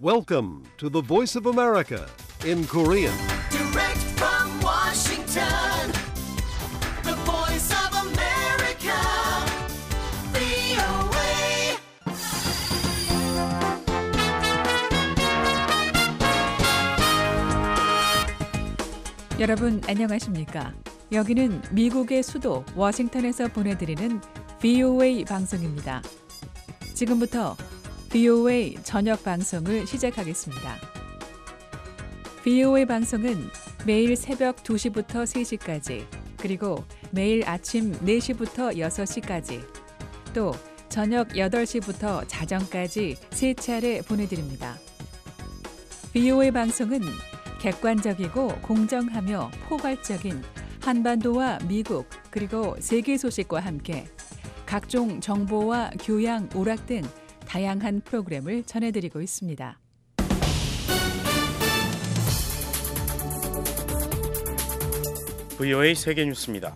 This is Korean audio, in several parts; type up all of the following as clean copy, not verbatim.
Welcome to the Voice of America in Korean. Direct from Washington, the voice of America, VOA. 여러분 안녕하십니까? 여기는 미국의 수도 워싱턴에서 보내드리는 VOA 방송입니다. 지금부터 VOA 저녁 방송을 시작하겠습니다. VOA 방송은 매일 새벽 2시부터 3시까지, 그리고 매일 아침 4시부터 6시까지, 또 저녁 8시부터 자정까지 3차례 보내드립니다. VOA 방송은 객관적이고 공정하며 포괄적인 한반도와 미국 그리고 세계 소식과 함께 각종 정보와 교양, 오락 등 다양한 프로그램을 전해드리고 있습니다. VOA 세계뉴스입니다.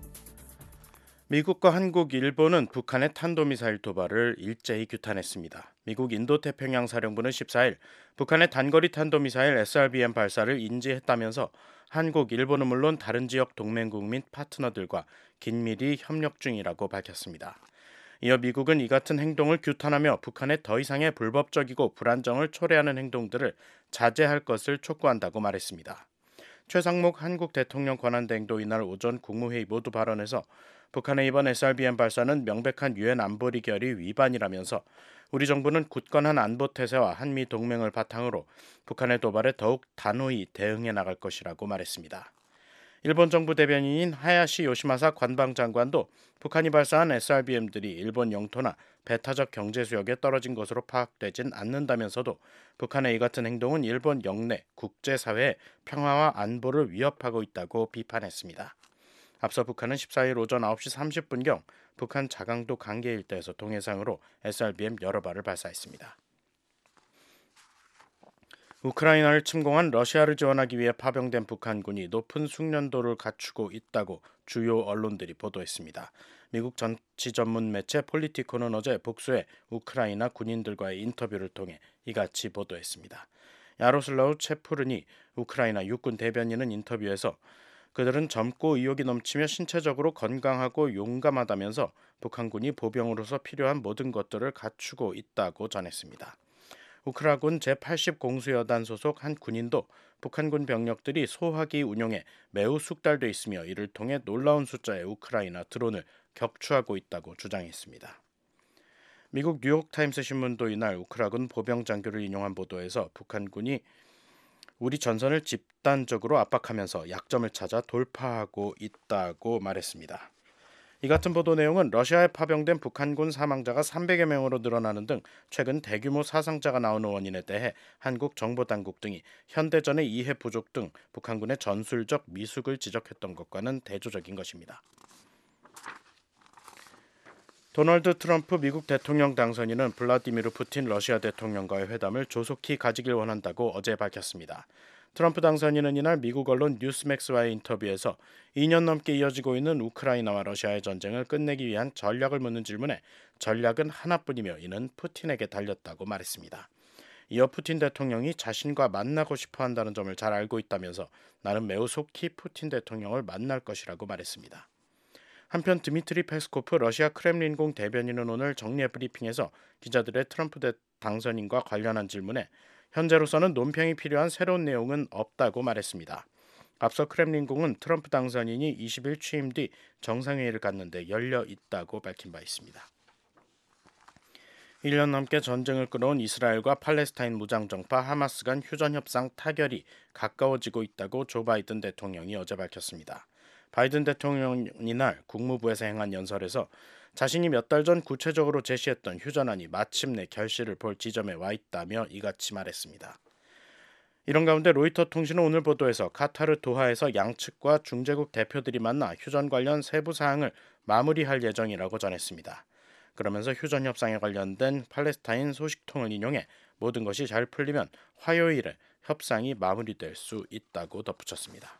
미국과 한국, 일본은 북한의 탄도미사일 도발을 일제히 규탄했습니다. 미국 인도태평양 사령부는 14일 북한의 단거리 탄도미사일 SRBM 발사를 인지했다면서 한국, 일본은 물론 다른 지역 동맹국 및 파트너들과 긴밀히 협력 중이라고 밝혔습니다. 이어 미국은 이 같은 행동을 규탄하며 북한의 더 이상의 불법적이고 불안정을 초래하는 행동들을 자제할 것을 촉구한다고 말했습니다. 최상목 한국 대통령 권한대행도 이날 오전 국무회의 모두 발언에서 북한의 이번 SRBM 발사는 명백한 유엔 안보리 결의 위반이라면서 우리 정부는 굳건한 안보 태세와 한미 동맹을 바탕으로 북한의 도발에 더욱 단호히 대응해 나갈 것이라고 말했습니다. 일본 정부 대변인인 하야시 요시마사 관방장관도 북한이 발사한 SRBM들이 일본 영토나 배타적 경제 수역에 떨어진 것으로 파악되진 않는다면서도 북한의 이 같은 행동은 일본 영내 국제사회의 평화와 안보를 위협하고 있다고 비판했습니다. 앞서 북한은 14일 오전 9시 30분경 북한 자강도 강계 일대에서 동해상으로 SRBM 여러 발을 발사했습니다. 우크라이나를 침공한 러시아를 지원하기 위해 파병된 북한군이 높은 숙련도를 갖추고 있다고 주요 언론들이 보도했습니다. 미국 정치 전문 매체 폴리티코는 어제 복수의 우크라이나 군인들과의 인터뷰를 통해 이같이 보도했습니다. 야로슬라우 체푸르니 우크라이나 육군 대변인은 인터뷰에서 그들은 젊고 의욕이 넘치며 신체적으로 건강하고 용감하다면서 북한군이 보병으로서 필요한 모든 것들을 갖추고 있다고 전했습니다. 우크라군 제80공수여단 소속 한 군인도 북한군 병력들이 소화기 운용에 매우 숙달돼 있으며 이를 통해 놀라운 숫자의 우크라이나 드론을 격추하고 있다고 주장했습니다. 미국 뉴욕타임스 신문도 이날 우크라군 보병 장교를 인용한 보도에서 북한군이 우리 전선을 집단적으로 압박하면서 약점을 찾아 돌파하고 있다고 말했습니다. 이 같은 보도 내용은 러시아에 파병된 북한군 사망자가 300여 명으로 늘어나는 등 최근 대규모 사상자가 나오는 원인에 대해 한국 정보당국 등이 현대전의 이해 부족 등 북한군의 전술적 미숙을 지적했던 것과는 대조적인 것입니다. 도널드 트럼프 미국 대통령 당선인은 블라디미르 푸틴 러시아 대통령과의 회담을 조속히 가지길 원한다고 어제 밝혔습니다. 트럼프 당선인은 이날 미국 언론 뉴스맥스와의 인터뷰에서 2년 넘게 이어지고 있는 우크라이나와 러시아의 전쟁을 끝내기 위한 전략을 묻는 질문에 전략은 하나뿐이며 이는 푸틴에게 달렸다고 말했습니다. 이어 푸틴 대통령이 자신과 만나고 싶어 한다는 점을 잘 알고 있다면서 나는 매우 속히 푸틴 대통령을 만날 것이라고 말했습니다. 한편 드미트리 페스코프 러시아 크렘린궁 대변인은 오늘 정례 브리핑에서 기자들의 트럼프 당선인과 관련한 질문에 현재로서는 논평이 필요한 새로운 내용은 없다고 말했습니다. 앞서 크렘린궁은 트럼프 당선인이 20일 취임 뒤 정상회의를 갖는데 열려 있다고 밝힌 바 있습니다. 1년 넘게 전쟁을 끌어온 이스라엘과 팔레스타인 무장정파 하마스 간 휴전협상 타결이 가까워지고 있다고 조 바이든 대통령이 어제 밝혔습니다. 바이든 대통령이 이날 국무부에서 행한 연설에서 자신이 몇 달 전 구체적으로 제시했던 휴전안이 마침내 결실을 볼 지점에 와 있다며 이같이 말했습니다. 이런 가운데 로이터 통신은 오늘 보도에서 카타르 도하에서 양측과 중재국 대표들이 만나 휴전 관련 세부 사항을 마무리할 예정이라고 전했습니다. 그러면서 휴전 협상에 관련된 팔레스타인 소식통을 인용해 모든 것이 잘 풀리면 화요일에 협상이 마무리될 수 있다고 덧붙였습니다.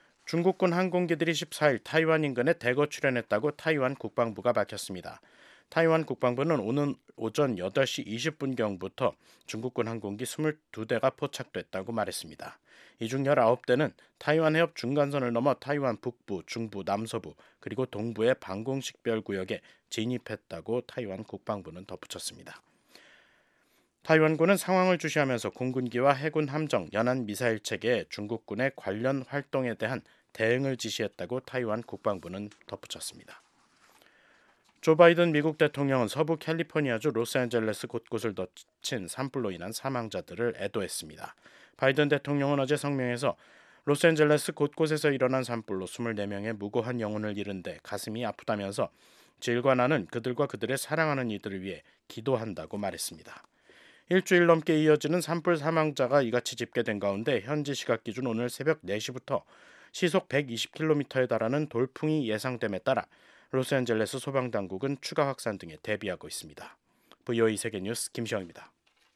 중국군 항공기들이 14일 타이완 인근에 대거 출현했다고 타이완 국방부가 밝혔습니다. 타이완 국방부는 오늘 오전 8시 20분경부터 중국군 항공기 22대가 포착됐다고 말했습니다. 이 중 19대는 타이완 해협 중간선을 넘어 타이완 북부, 중부, 남서부 그리고 동부의 방공식별 구역에 진입했다고 타이완 국방부는 덧붙였습니다. 타이완군은 상황을 주시하면서 공군기와 해군 함정, 연안 미사일 체계에 중국군의 관련 활동에 대한 대응을 지시했다고 타이완 국방부는 덧붙였습니다. 조 바이든 미국 대통령은 서부 캘리포니아주 로스앤젤레스 곳곳을 덮친 산불로 인한 사망자들을 애도했습니다. 바이든 대통령은 어제 성명에서 로스앤젤레스 곳곳에서 일어난 산불로 24명의 무고한 영혼을 잃은 데 가슴이 아프다면서 질과 나는 그들과 그들의 사랑하는 이들을 위해 기도한다고 말했습니다. 일주일 넘게 이어지는 산불 사망자가 이같이 집계된 가운데 현지 시각 기준 오늘 새벽 4시부터 시속 120km에 달하는 돌풍이 예상됨에 따라 로스앤젤레스 소방당국은 추가 확산 등에 대비하고 있습니다. VOA 세계뉴스 김시영입니다.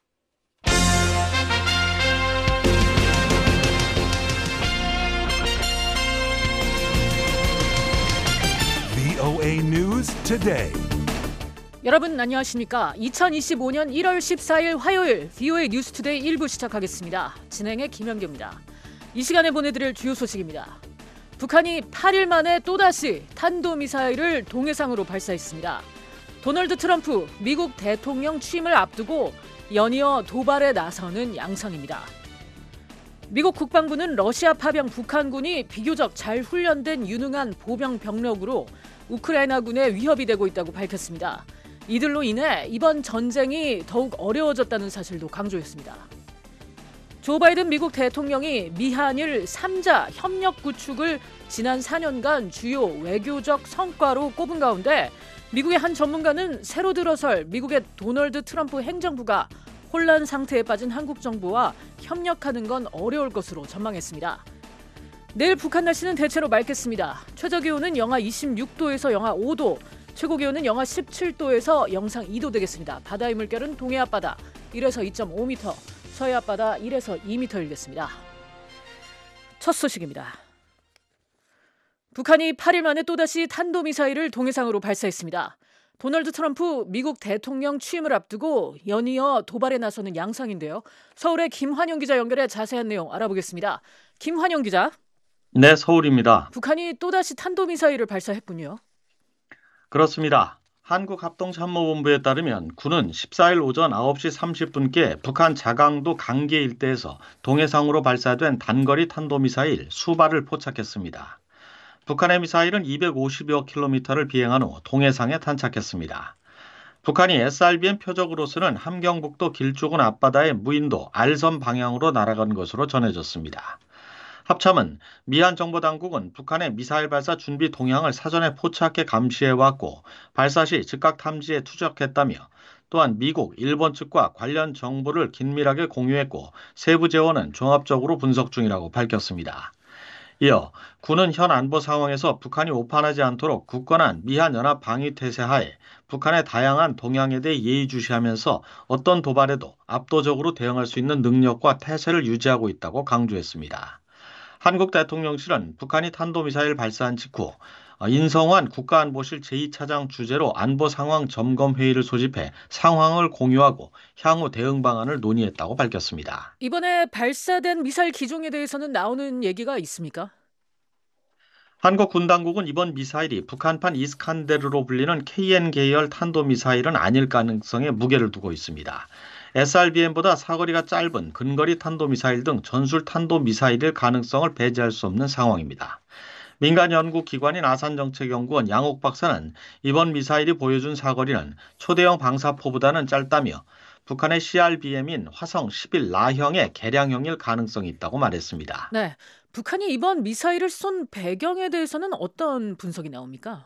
VOA News Today. 여러분 안녕하십니까? 2025년 1월 14일 화요일 VOA 뉴스투데이 1부 시작하겠습니다. 진행의 김현규입니다. 이 시간에 보내드릴 주요 소식입니다. 북한이 8일 만에 또다시 탄도미사일을 동해상으로 발사했습니다. 도널드 트럼프 미국 대통령 취임을 앞두고 연이어 도발에 나서는 양상입니다. 미국 국방부는 러시아 파병 북한군이 비교적 잘 훈련된 유능한 보병 병력으로 우크라이나군에 위협이 되고 있다고 밝혔습니다. 이들로 인해 이번 전쟁이 더욱 어려워졌다는 사실도 강조했습니다. 조 바이든 미국 대통령이 미한일 3자 협력 구축을 지난 4년간 주요 외교적 성과로 꼽은 가운데 미국의 한 전문가는 새로 들어설 미국의 도널드 트럼프 행정부가 혼란 상태에 빠진 한국 정부와 협력하는 건 어려울 것으로 전망했습니다. 내일 북한 날씨는 대체로 맑겠습니다. 최저기온은 영하 26도에서 영하 5도, 최고기온은 영하 17도에서 영상 2도 되겠습니다. 바다의 물결은 동해 앞바다 1에서 2.5m, 서해 앞바다 1에서 2m 일겠습니다. 첫 소식입니다. 북한이 8일 만에 또다시 탄도미사일을 동해상으로 발사했습니다. 도널드 트럼프 미국 대통령 취임을 앞두고 연이어 도발에 나서는 양상인데요. 서울의 김환영 기자 연결해 자세한 내용 알아보겠습니다. 김환영 기자. 네, 서울입니다. 북한이 또다시 탄도미사일을 발사했군요. 그렇습니다. 한국합동참모본부에 따르면 군은 14일 오전 9시 30분께 북한 자강도 강계 일대에서 동해상으로 발사된 단거리 탄도미사일 수발을 포착했습니다. 북한의 미사일은 250여 킬로미터를 비행한 후 동해상에 탄착했습니다. 북한이 SRBM 표적으로서는 함경북도 길쭉은 앞바다의 무인도 알섬 방향으로 날아간 것으로 전해졌습니다. 합참은 미얀 정보당국은 북한의 미사일 발사 준비 동향을 사전에 포착해 감시해왔고 발사 시 즉각 탐지에 투적했다며 또한 미국, 일본 측과 관련 정보를 긴밀하게 공유했고 세부 재원은 종합적으로 분석 중이라고 밝혔습니다. 이어 군은 현 안보 상황에서 북한이 오판하지 않도록 굳건한 미한 연합 방위 태세 하에 북한의 다양한 동향에 대해 예의주시하면서 어떤 도발에도 압도적으로 대응할 수 있는 능력과 태세를 유지하고 있다고 강조했습니다. 한국 대통령실은 북한이 탄도미사일 발사한 직후 인성환 국가안보실 제2차장 주재로 안보 상황 점검 회의를 소집해 상황을 공유하고 향후 대응 방안을 논의했다고 밝혔습니다. 이번에 발사된 미사일 기종에 대해서는 나오는 얘기가 있습니까? 한국 군 당국은 이번 미사일이 북한판 이스칸데르로 불리는 KN 계열 탄도미사일은 아닐 가능성에 무게를 두고 있습니다. SRBM보다 사거리가 짧은 근거리 탄도미사일 등 전술 탄도미사일일 가능성을 배제할 수 없는 상황입니다. 민간 연구기관인 아산정책연구원 양옥 박사는 이번 미사일이 보여준 사거리는 초대형 방사포보다는 짧다며 북한의 CRBM인 화성 11 라형의 개량형일 가능성이 있다고 말했습니다. 네, 북한이 이번 미사일을 쏜 배경에 대해서는 어떤 분석이 나옵니까?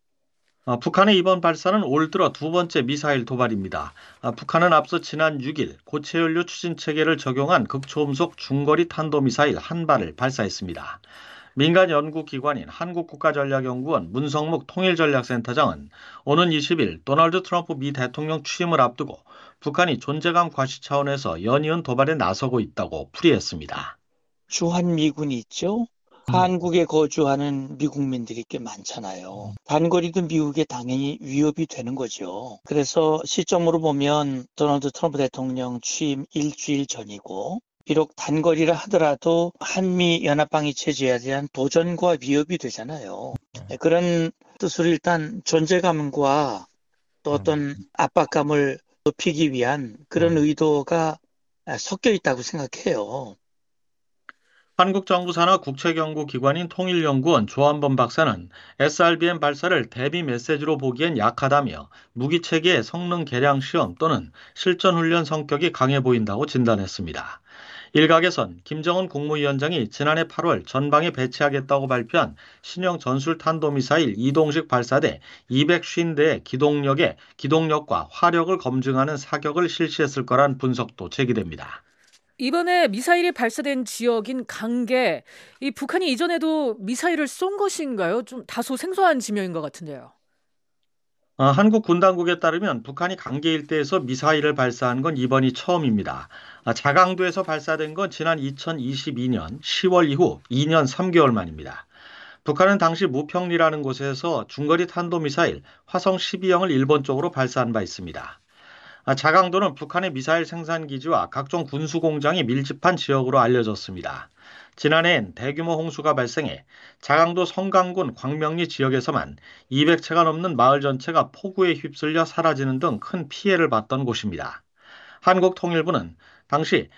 북한의 이번 발사는 올 들어 두 번째 미사일 도발입니다. 북한은 앞서 지난 6일 고체연료 추진 체계를 적용한 극초음속 중거리 탄도미사일 한 발을 발사했습니다. 민간 연구기관인 한국국가전략연구원 문성묵 통일전략센터장은 오는 20일 도널드 트럼프 미 대통령 취임을 앞두고 북한이 존재감 과시 차원에서 연이은 도발에 나서고 있다고 풀이했습니다. 주한미군이 있죠. 한국에 거주하는 미국민들이 꽤 많잖아요. 단거리도 미국에 당연히 위협이 되는 거죠. 그래서 시점으로 보면 도널드 트럼프 대통령 취임 일주일 전이고, 비록 단거리라 하더라도 한미 연합방위 체제에 대한 도전과 위협이 되잖아요. 그런 뜻으로 일단 존재감과 또 어떤 압박감을 높이기 위한 그런 의도가 섞여 있다고 생각해요. 한국 정부 산하 국책연구기관인 통일연구원 조한범 박사는 SRBM 발사를 대비 메시지로 보기엔 약하다며 무기체계의 성능 개량 시험 또는 실전훈련 성격이 강해 보인다고 진단했습니다. 일각에선 김정은 국무위원장이 지난해 8월 전방에 배치하겠다고 발표한 신형 전술탄도미사일 이동식 발사대 250대의 기동력과 화력을 검증하는 사격을 실시했을 거란 분석도 제기됩니다. 이번에 미사일이 발사된 지역인 강계, 이 북한이 이전에도 미사일을 쏜 것인가요? 좀 다소 생소한 지명인 것 같은데요. 한국 군 당국에 따르면 북한이 강계 일대에서 미사일을 발사한 건 이번이 처음입니다. 자강도에서 발사된 건 지난 2022년 10월 이후 2년 3개월 만입니다. 북한은 당시 무평리라는 곳에서 중거리 탄도미사일 화성 12형을 일본 쪽으로 발사한 바 있습니다. 자강도는 북한의 미사일 생산기지와 각종 군수공장이 밀집한 지역으로 알려졌습니다. 지난해엔 대규모 홍수가 발생해 자강도 성강군 광명리 지역에서만 200채가 넘는 마을 전체가 폭우에 휩쓸려 사라지는 등 큰 피해를 봤던 곳입니다. 한국통일부는 당시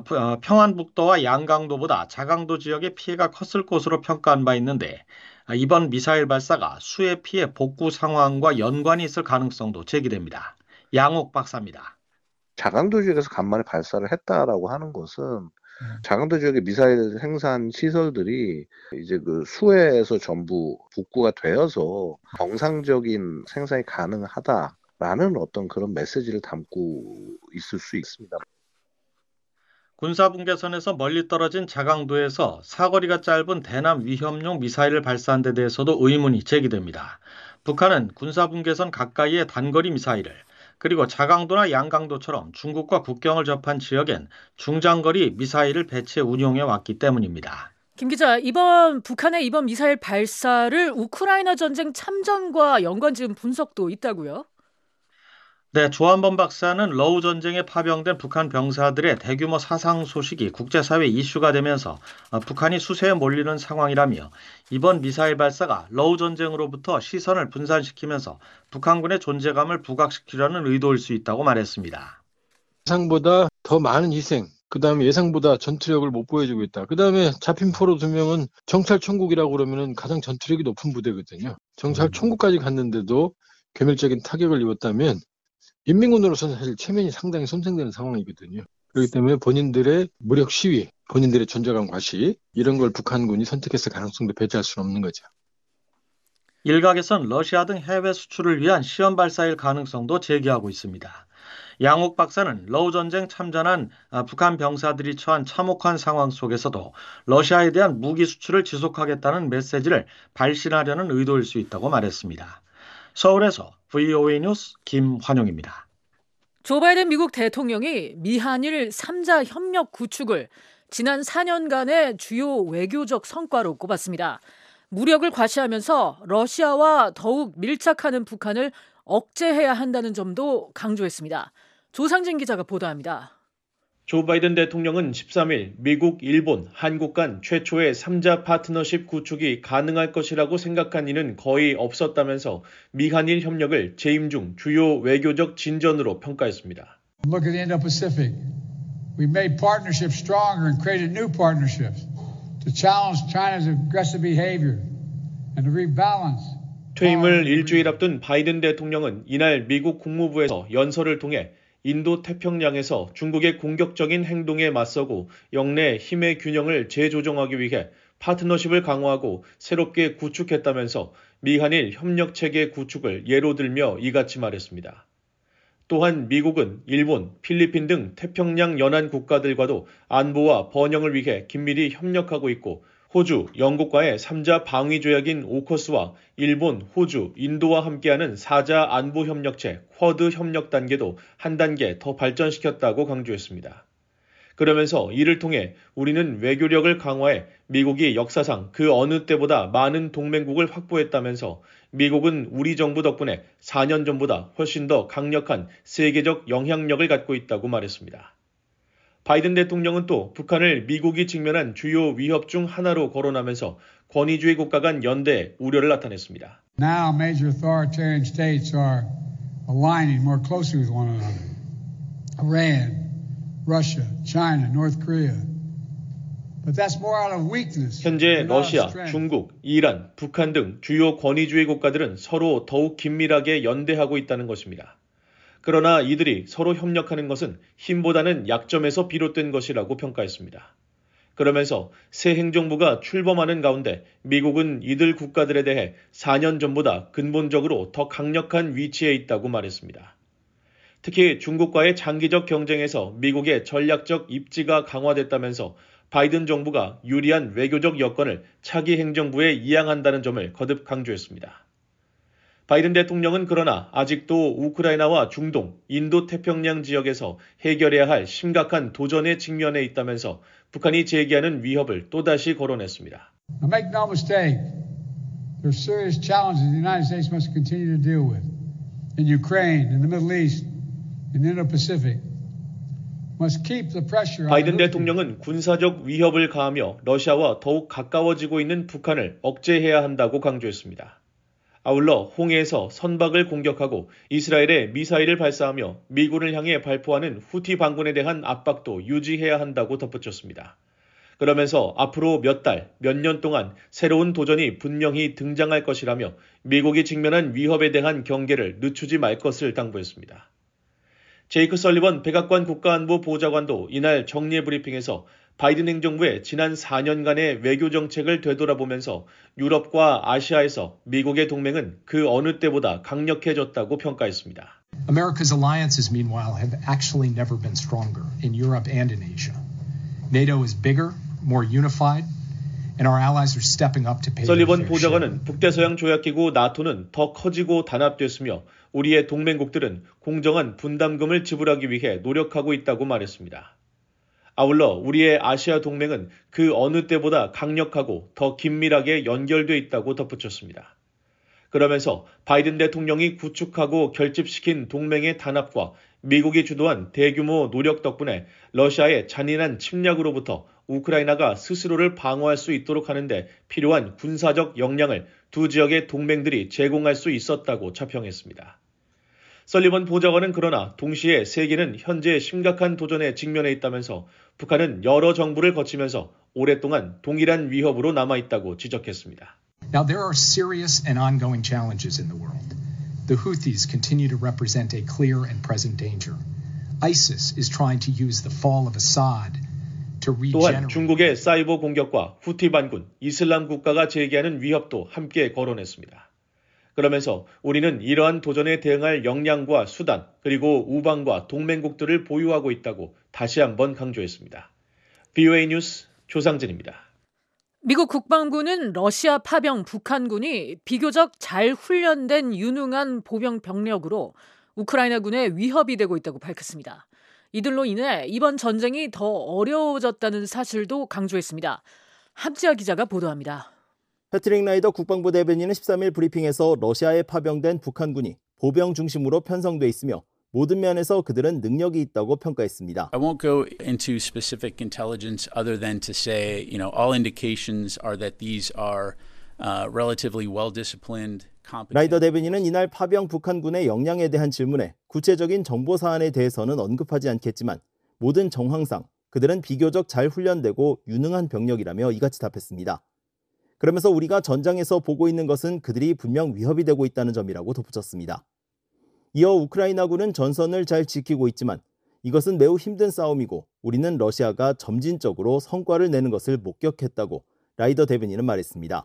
평안북도와 양강도보다 자강도 지역의 피해가 컸을 것으로 평가한 바 있는데, 이번 미사일 발사가 수해 피해 복구 상황과 연관이 있을 가능성도 제기됩니다. 양옥 박사입니다. 자강도 지역에서 간만에 발사를 했다라고 하는 것은 자강도 지역의 미사일 생산 시설들이 이제 그 수해에서 전부 복구가 되어서 정상적인 생산이 가능하다라는 어떤 그런 메시지를 담고 있을 수 있습니다. 군사분계선에서 멀리 떨어진 자강도에서 사거리가 짧은 대남 위협용 미사일을 발사한 데 대해서도 의문이 제기됩니다. 북한은 군사분계선 가까이의 단거리 미사일을, 그리고 자강도나 양강도처럼 중국과 국경을 접한 지역엔 중장거리 미사일을 배치해 운용해 왔기 때문입니다. 김 기자, 북한의 이번 미사일 발사를 우크라이나 전쟁 참전과 연관 지은 분석도 있다고요? 네, 조한범 박사는 러우 전쟁에 파병된 북한 병사들의 대규모 사상 소식이 국제사회 이슈가 되면서 북한이 수세에 몰리는 상황이라며 이번 미사일 발사가 러우 전쟁으로부터 시선을 분산시키면서 북한군의 존재감을 부각시키려는 의도일 수 있다고 말했습니다. 예상보다 더 많은 희생, 그다음에 예상보다 전투력을 못 보여주고 있다. 그다음에 잡힌 포로 2명은 정찰총국이라고 그러면은 가장 전투력이 높은 부대거든요. 정찰총국까지 갔는데도 괴멸적인 타격을 입었다면 인민군으로서는 사실 체면이 상당히 손상되는 상황이거든요. 그렇기 때문에 본인들의 무력 시위, 본인들의 존재감 과시, 이런 걸 북한군이 선택했을 가능성도 배제할 수는 없는 거죠. 일각에선 러시아 등 해외 수출을 위한 시험 발사일 가능성도 제기하고 있습니다. 양옥 박사는 러우 전쟁 참전한 북한 병사들이 처한 참혹한 상황 속에서도 러시아에 대한 무기 수출을 지속하겠다는 메시지를 발신하려는 의도일 수 있다고 말했습니다. 서울에서 VOA 뉴스 김환용입니다. 조 바이든 미국 대통령이 미한일 3자 협력 구축을 지난 4년간의 주요 외교적 성과로 꼽았습니다. 무력을 과시하면서 러시아와 더욱 밀착하는 북한을 억제해야 한다는 점도 강조했습니다. 조상진 기자가 보도합니다. 조 바이든 대통령은 13일 미국, 일본, 한국 간 최초의 3자 파트너십 구축이 가능할 것이라고 생각한 이는 거의 없었다면서 미한일 협력을 재임 중 주요 외교적 진전으로 평가했습니다. Look at the Indo-Pacific. We made partnerships stronger and created new partnerships to challenge China's aggressive behavior and to rebalance. 퇴임을 일주일 앞둔 바이든 대통령은 이날 미국 국무부에서 연설을 통해 인도 태평양에서 중국의 공격적인 행동에 맞서고 영내 힘의 균형을 재조정하기 위해 파트너십을 강화하고 새롭게 구축했다면서 미한일 협력체계 구축을 예로 들며 이같이 말했습니다. 또한 미국은 일본, 필리핀 등 태평양 연안 국가들과도 안보와 번영을 위해 긴밀히 협력하고 있고 호주, 영국과의 3자 방위조약인 오커스와 일본, 호주, 인도와 함께하는 4자 안보협력체 쿼드 협력 단계도 한 단계 더 발전시켰다고 강조했습니다. 그러면서 이를 통해 우리는 외교력을 강화해 미국이 역사상 그 어느 때보다 많은 동맹국을 확보했다면서 미국은 우리 정부 덕분에 4년 전보다 훨씬 더 강력한 세계적 영향력을 갖고 있다고 말했습니다. 바이든 대통령은 또 북한을 미국이 직면한 주요 위협 중 하나로 거론하면서 권위주의 국가 간 연대에 우려를 나타냈습니다. Now major authoritarian states are aligning more closely with one another. Iran, Russia, China, North Korea. But that's more out of weakness. 현재 러시아, 중국, 이란, 북한 등 주요 권위주의 국가들은 서로 더욱 긴밀하게 연대하고 있다는 것입니다. 그러나 이들이 서로 협력하는 것은 힘보다는 약점에서 비롯된 것이라고 평가했습니다. 그러면서 새 행정부가 출범하는 가운데 미국은 이들 국가들에 대해 4년 전보다 근본적으로 더 강력한 위치에 있다고 말했습니다. 특히 중국과의 장기적 경쟁에서 미국의 전략적 입지가 강화됐다면서 바이든 정부가 유리한 외교적 여건을 차기 행정부에 이양한다는 점을 거듭 강조했습니다. 바이든 대통령은 그러나 아직도 우크라이나와 중동, 인도태평양 지역에서 해결해야 할 심각한 도전에 직면해 있다면서 북한이 제기하는 위협을 또다시 거론했습니다. Now make no mistake, there are serious challenges the United States must continue to deal with in Ukraine, in the Middle East, in the Indo-Pacific. Must keep the pressure on 바이든 대통령은 군사적 위협을 가하며 러시아와 더욱 가까워지고 있는 북한을 억제해야 한다고 강조했습니다. 아울러 홍해에서 선박을 공격하고 이스라엘에 미사일을 발사하며 미군을 향해 발포하는 후티 반군에 대한 압박도 유지해야 한다고 덧붙였습니다. 그러면서 앞으로 몇 달, 몇 년 동안 새로운 도전이 분명히 등장할 것이라며 미국이 직면한 위협에 대한 경계를 늦추지 말 것을 당부했습니다. 제이크 설리번 백악관 국가안보 보좌관도 이날 정례 브리핑에서 바이든 행정부의 지난 4년간의 외교 정책을 되돌아보면서 유럽과 아시아에서 미국의 동맹은 그 어느 때보다 강력해졌다고 평가했습니다. America's alliances, meanwhile, have actually never been stronger in Europe and in Asia. NATO is bigger, more unified, and our allies are stepping up to pay their 설리번 fair share. 보좌관은 북대서양 조약기구 나토는 더 커지고 단합됐으며 우리의 동맹국들은 공정한 분담금을 지불하기 위해 노력하고 있다고 말했습니다. 아울러 우리의 아시아 동맹은 그 어느 때보다 강력하고 더 긴밀하게 연결돼 있다고 덧붙였습니다. 그러면서 바이든 대통령이 구축하고 결집시킨 동맹의 단합과 미국이 주도한 대규모 노력 덕분에 러시아의 잔인한 침략으로부터 우크라이나가 스스로를 방어할 수 있도록 하는데 필요한 군사적 역량을 두 지역의 동맹들이 제공할 수 있었다고 자평했습니다. 설리번 보좌관은 그러나 동시에 세계는 현재 심각한 도전에 직면해 있다면서 북한은 여러 정부를 거치면서 오랫동안 동일한 위협으로 남아있다고 지적했습니다. Now there are serious and ongoing challenges in the world. The Houthis continue to represent a clear and present danger. ISIS is trying to use the fall of Assad to regenerate. 또한 중국의 사이버 공격과 후티 반군, 이슬람 국가가 제기하는 위협도 함께 거론했습니다. 그러면서 우리는 이러한 도전에 대응할 역량과 수단 그리고 우방과 동맹국들을 보유하고 있다고 다시 한번 강조했습니다. VOA 뉴스 조상진입니다. 미국 국방부는 러시아 파병 북한군이 비교적 잘 훈련된 유능한 보병 병력으로 우크라이나군의 위협이 되고 있다고 밝혔습니다. 이들로 인해 이번 전쟁이 더 어려워졌다는 사실도 강조했습니다. 함지아 기자가 보도합니다. 패트릭 라이더 국방부 대변인은 13일 브리핑에서 러시아에 파병된 북한군이 보병 중심으로 편성돼 있으며 모든 면에서 그들은 능력이 있다고 평가했습니다. I won't go into specific intelligence other than to say, all indications are that these are relatively well-disciplined, competent. 라이더 대변인은 이날 파병 북한군의 역량에 대한 질문에 구체적인 정보 사안에 대해서는 언급하지 않겠지만 모든 정황상 그들은 비교적 잘 훈련되고 유능한 병력이라며 이같이 답했습니다. 그러면서 우리가 전장에서 보고 있는 것은 그들이 분명 위협이 되고 있다는 점이라고 덧붙였습니다. 이어 우크라이나군은 전선을 잘 지키고 있지만 이것은 매우 힘든 싸움이고 우리는 러시아가 점진적으로 성과를 내는 것을 목격했다고 라이더 대변인은 말했습니다.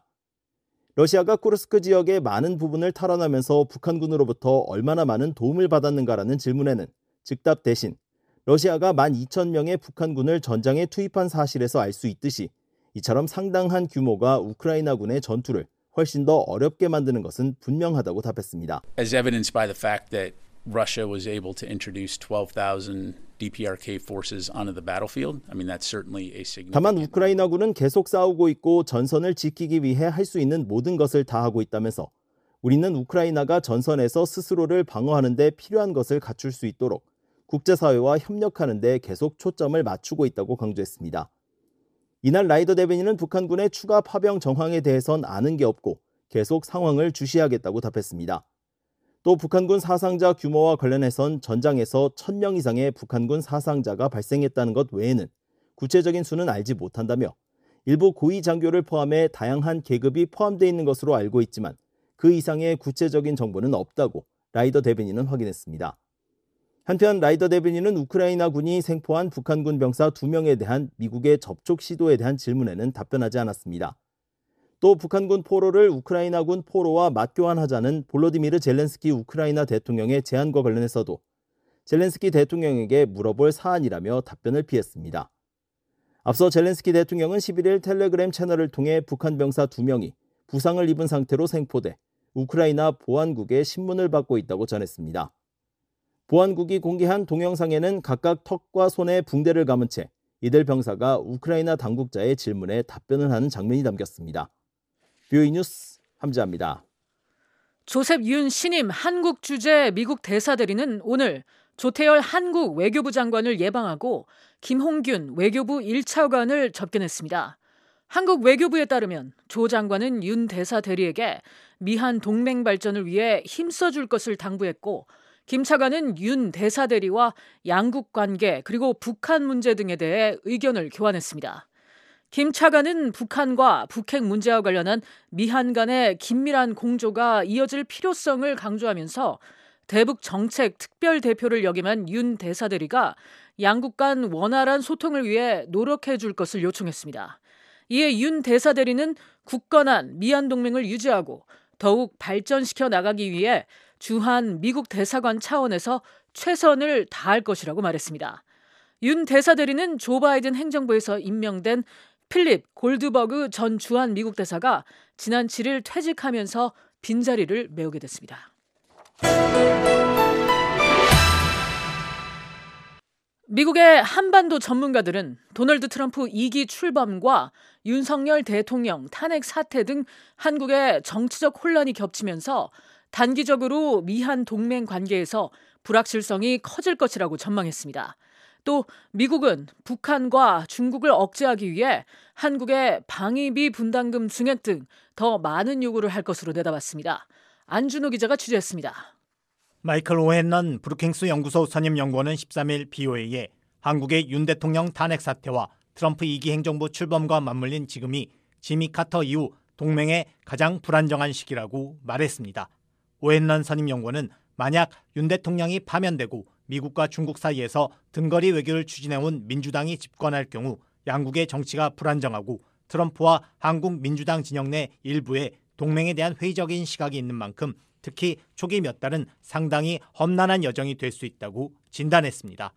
러시아가 쿠르스크 지역의 많은 부분을 탈환하면서 북한군으로부터 얼마나 많은 도움을 받았는가라는 질문에는 즉답 대신 러시아가 12,000명의 북한군을 전장에 투입한 사실에서 알 수 있듯이 이처럼 상당한 규모가 우크라이나군의 전투를 훨씬 더 어렵게 만드는 것은 분명하다고 답했습니다. As evidenced by the fact that Russia was able to introduce 12,000 DPRK forces onto the battlefield. I mean, that's certainly a significant. 다만 우크라이나군은 계속 싸우고 있고 전선을 지키기 위해 할 수 있는 모든 것을 다 하고 있다면서 우리는 우크라이나가 전선에서 스스로를 방어하는 데 필요한 것을 갖출 수 있도록 국제사회와 협력하는 데 계속 초점을 맞추고 있다고 강조했습니다. 이날 라이더 대변인은 북한군의 추가 파병 정황에 대해선 아는 게 없고 계속 상황을 주시하겠다고 답했습니다. 또 북한군 사상자 규모와 관련해선 전장에서 1,000명 이상의 북한군 사상자가 발생했다는 것 외에는 구체적인 수는 알지 못한다며 일부 고위 장교를 포함해 다양한 계급이 포함되어 있는 것으로 알고 있지만 그 이상의 구체적인 정보는 없다고 라이더 대변인은 확인했습니다. 한편 라이더 대변인은 우크라이나군이 생포한 북한군 병사 2명에 대한 미국의 접촉 시도에 대한 질문에는 답변하지 않았습니다. 또 북한군 포로를 우크라이나군 포로와 맞교환하자는 볼로디미르 젤렌스키 우크라이나 대통령의 제안과 관련해서도 젤렌스키 대통령에게 물어볼 사안이라며 답변을 피했습니다. 앞서 젤렌스키 대통령은 11일 텔레그램 채널을 통해 북한 병사 2명이 부상을 입은 상태로 생포돼 우크라이나 보안국의 신문을 받고 있다고 전했습니다. 보안국이 공개한 동영상에는 각각 턱과 손에 붕대를 감은 채 이들 병사가 우크라이나 당국자의 질문에 답변을 하는 장면이 담겼습니다. 뷰이 뉴스 함지아입니다. 조셉 윤 신임 한국 주재 미국 대사대리는 오늘 조태열 한국 외교부 장관을 예방하고 김홍균 외교부 1차관을 접견했습니다. 한국 외교부에 따르면 조 장관은 윤 대사대리에게 미한 동맹 발전을 위해 힘써줄 것을 당부했고 김 차관은 윤 대사대리와 양국 관계 그리고 북한 문제 등에 대해 의견을 교환했습니다. 김 차관은 북한과 북핵 문제와 관련한 미한 간의 긴밀한 공조가 이어질 필요성을 강조하면서 대북 정책 특별 대표를 역임한 윤 대사대리가 양국 간 원활한 소통을 위해 노력해 줄 것을 요청했습니다. 이에 윤 대사대리는 굳건한 미한 동맹을 유지하고 더욱 발전시켜 나가기 위해 주한 미국 대사관 차원에서 최선을 다할 것이라고 말했습니다. 윤 대사대리는 조 바이든 행정부에서 임명된 필립 골드버그 전 주한 미국 대사가 지난 7일 퇴직하면서 빈자리를 메우게 됐습니다. 미국의 한반도 전문가들은 도널드 트럼프 2기 출범과 윤석열 대통령 탄핵 사태 등 한국의 정치적 혼란이 겹치면서 단기적으로 미한 동맹 관계에서 불확실성이 커질 것이라고 전망했습니다. 또 미국은 북한과 중국을 억제하기 위해 한국의 방위비 분담금 증액 등 더 많은 요구를 할 것으로 내다봤습니다. 안준호 기자가 취재했습니다. 마이클 오헨런 브루킹스 연구소 선임 연구원은 13일 BOA에 한국의 윤 대통령 탄핵 사태와 트럼프 2기 행정부 출범과 맞물린 지금이 지미 카터 이후 동맹의 가장 불안정한 시기라고 말했습니다. 오헨런 선임 연구원은 만약 윤 대통령이 파면되고 미국과 중국 사이에서 등거리 외교를 추진해온 민주당이 집권할 경우 양국의 정치가 불안정하고 트럼프와 한국 민주당 진영 내 일부에 동맹에 대한 회의적인 시각이 있는 만큼 특히 초기 몇 달은 상당히 험난한 여정이 될 수 있다고 진단했습니다.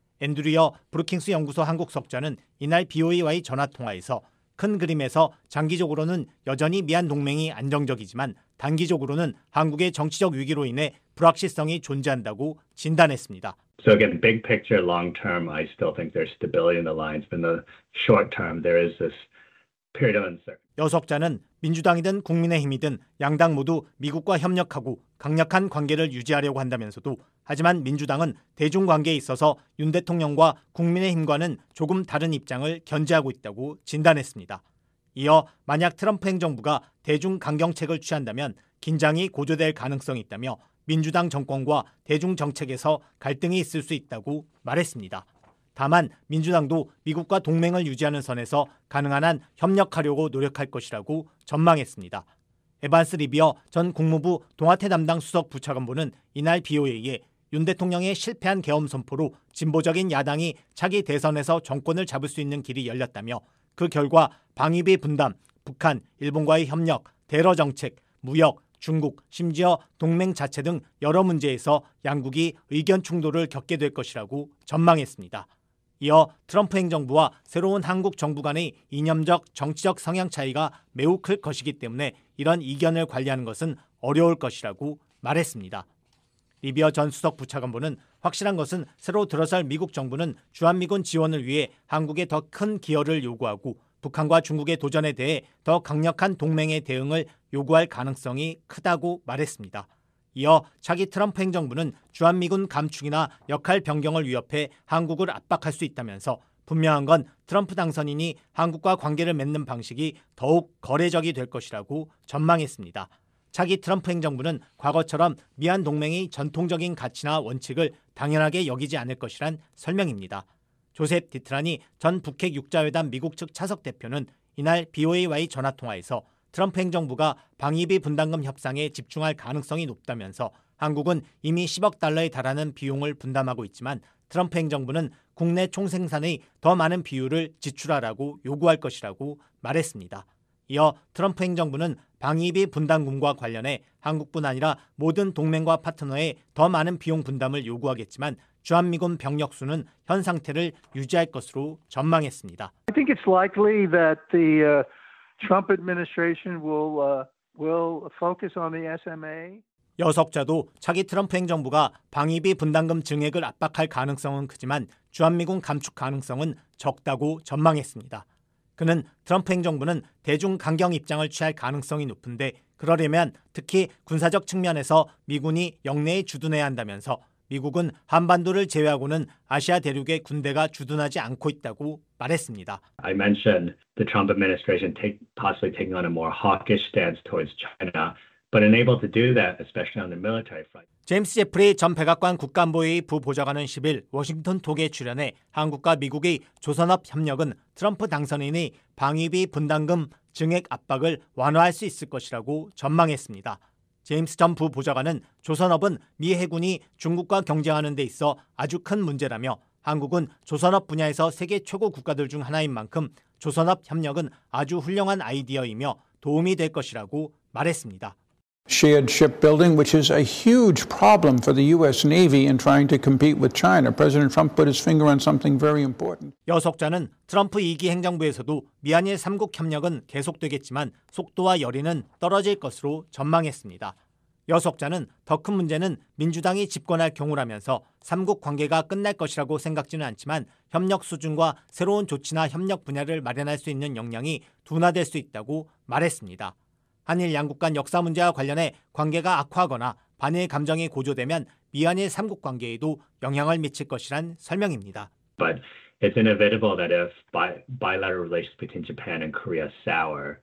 앤드류어 브루킹스 연구소 한국 석좌는 이날 BOA와의 전화통화에서 큰 그림에서 장기적으로는 여전히 미한 동맹이 안정적이지만 단기적으로는 한국의 정치적 위기로 인해 불확실성이 존재한다고 진단했습니다. So again, big picture, long term, I still think there's stability in the alliance, but in the short term, there is this period of uncertainty. 여석자는 민주당이든 국민의힘이든 양당 모두 미국과 협력하고 강력한 관계를 유지하려고 한다면서도 하지만 민주당은 대중관계에 있어서 윤 대통령과 국민의힘과는 조금 다른 입장을 견지하고 있다고 진단했습니다. 이어 만약 트럼프 행정부가 대중 강경책을 취한다면 긴장이 고조될 가능성이 있다며 민주당 정권과 대중 정책에서 갈등이 있을 수 있다고 말했습니다. 다만 민주당도 미국과 동맹을 유지하는 선에서 가능한 한 협력하려고 노력할 것이라고 전망했습니다. 에반스 리비어 전 국무부 동아태 담당 수석 부차관보는 이날 BOA에 윤 대통령의 실패한 계엄 선포로 진보적인 야당이 차기 대선에서 정권을 잡을 수 있는 길이 열렸다며 그 결과 방위비 분담, 북한, 일본과의 협력, 테러 정책, 무역, 중국, 심지어 동맹 자체 등 여러 문제에서 양국이 의견 충돌을 겪게 될 것이라고 전망했습니다. 이어 트럼프 행정부와 새로운 한국 정부 간의 이념적, 정치적 성향 차이가 매우 클 것이기 때문에 이런 이견을 관리하는 것은 어려울 것이라고 말했습니다. 리비어 전 수석 부차관보는 확실한 것은 새로 들어설 미국 정부는 주한미군 지원을 위해 한국에 더 큰 기여를 요구하고 북한과 중국의 도전에 대해 더 강력한 동맹의 대응을 요구할 가능성이 크다고 말했습니다. 이어 차기 트럼프 행정부는 주한미군 감축이나 역할 변경을 위협해 한국을 압박할 수 있다면서 분명한 건 트럼프 당선인이 한국과 관계를 맺는 방식이 더욱 거래적이 될 것이라고 전망했습니다. 차기 트럼프 행정부는 과거처럼 미한 동맹의 전통적인 가치나 원칙을 당연하게 여기지 않을 것이란 설명입니다. 조셉 디트라니 전 북핵 육자회담 미국 측 차석 대표는 이날 BOA와의 전화통화에서 트럼프 행정부가 방위비 분담금 협상에 집중할 가능성이 높다면서 한국은 이미 10억 달러에 달하는 비용을 분담하고 있지만 트럼프 행정부는 국내 총생산의 더 많은 비율을 지출하라고 요구할 것이라고 말했습니다. 이어 트럼프 행정부는 방위비 분담금과 관련해 한국뿐 아니라 모든 동맹과 파트너에 더 많은 비용 분담을 요구하겠지만 주한미군 병력 수는 현 상태를 유지할 것으로 전망했습니다. I think it's likely that the Trump administration will focus on the SMA. 여석자도 차기 트럼프 행정부가 방위비 분담금 증액을 압박할 가능성은 크지만 주한미군 감축 가능성은 적다고 전망했습니다. 그는 트럼프 행정부는 대중 강경 입장을 취할 가능성이 높은데 그러려면 특히 군사적 측면에서 미군이 영내에 주둔해야 한다면서 미국은 한반도를 제외하고는 아시아 대륙의 군대가 주둔하지 않고 있다고 말했습니다. I mentioned the Trump administration possibly taking on a more hawkish stance towards China, but unable to do that, especially on the military front. 제임스 제프리 전 백악관 국가안보회의 부보좌관은 10일 워싱턴 톡에 출연해 한국과 미국의 조선업 협력은 트럼프 당선인의 방위비 분담금 증액 압박을 완화할 수 있을 것이라고 전망했습니다. 제임스 전 부보좌관은 조선업은 미 해군이 중국과 경쟁하는 데 있어 아주 큰 문제라며 한국은 조선업 분야에서 세계 최고 국가들 중 하나인 만큼 조선업 협력은 아주 훌륭한 아이디어이며 도움이 될 것이라고 말했습니다. Shared shipbuilding, which is a huge problem for the U.S. Navy in trying to compete with China. President Trump put his finger on something very important. 여석자는 트럼프 2기 행정부에서도 미한일 3국 협력은 계속되겠지만 속도와 열의는 떨어질 것으로 전망했습니다. 여석자는 더 큰 문제는 민주당이 집권할 경우라면서 3국 관계가 끝날 것이라고 생각지는 않지만 협력 수준과 새로운 조치나 협력 분야를 마련할 수 있는 역량이 둔화될 수 있다고 말했습니다. 한일 양국 간 역사 문제와 관련해 관계가 악화하거나 반일 감정이 고조되면 미한일 3국 관계에도 영향을 미칠 것이란 설명입니다. But it's inevitable that if bilateral relations between Japan and Korea sour,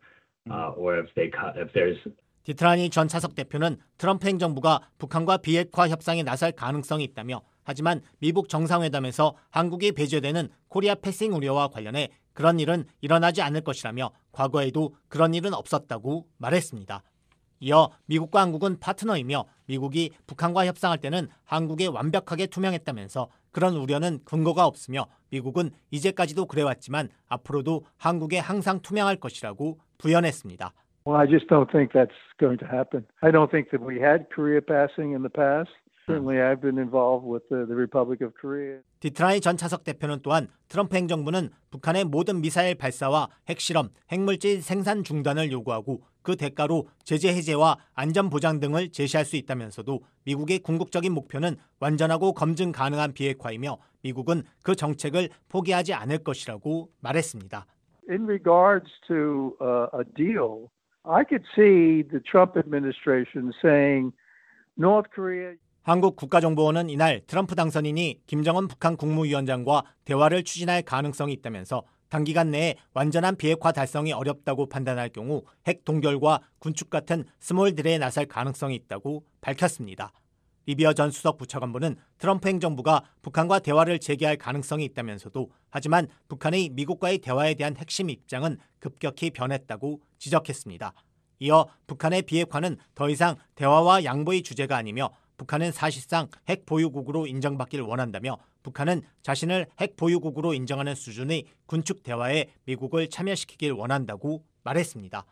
or if there's 디트라니 전 차석 대표는 트럼프 행정부가 북한과 비핵화 협상에 나설 가능성이 있다며 하지만 미국 정상회담에서 한국이 배제되는 코리아 패싱 우려와 관련해 그런 일은 일어나지 않을 것이라며 과거에도 그런 일은 없었다고 말했습니다. 이어 미국과 한국은 파트너이며 미국이 북한과 협상할 때는 한국에 완벽하게 투명했다면서 그런 우려는 근거가 없으며 미국은 이제까지도 그래왔지만 앞으로도 한국에 항상 투명할 것이라고 부연했습니다. Well, I just don't think that's going to happen. I don't think that we had Korea passing in the past. Certainly I've been involved with the Republic of Korea. 디트라니 전 차석 대표는 또한 트럼프 행정부는 북한의 모든 미사일 발사와 핵실험, 핵물질 생산 중단을 요구하고 그 대가로 제재 해제와 안전 보장 등을 제시할 수 있다면서도 미국의 궁극적인 목표는 완전하고 검증 가능한 비핵화이며 미국은 그 정책을 포기하지 않을 것이라고 말했습니다. In regards to a deal, I could see the Trump administration saying North Korea 한국 국가정보원은 이날 트럼프 당선인이 김정은 북한 국무위원장과 대화를 추진할 가능성이 있다면서 단기간 내에 완전한 비핵화 달성이 어렵다고 판단할 경우 핵 동결과 군축 같은 스몰 딜에 나설 가능성이 있다고 밝혔습니다. 리비어 전 수석 부차관보는 트럼프 행정부가 북한과 대화를 재개할 가능성이 있다면서도 하지만 북한의 미국과의 대화에 대한 핵심 입장은 급격히 변했다고 지적했습니다. 이어 북한의 비핵화는 더 이상 대화와 양보의 주제가 아니며 북한은 사실상 핵 보유국으로 인정받기를 원한다며 북한은 자신을 핵 보유국으로 인정하는 수준의 군축 대화에 미국을 참여시키길 원한다고 말했습니다.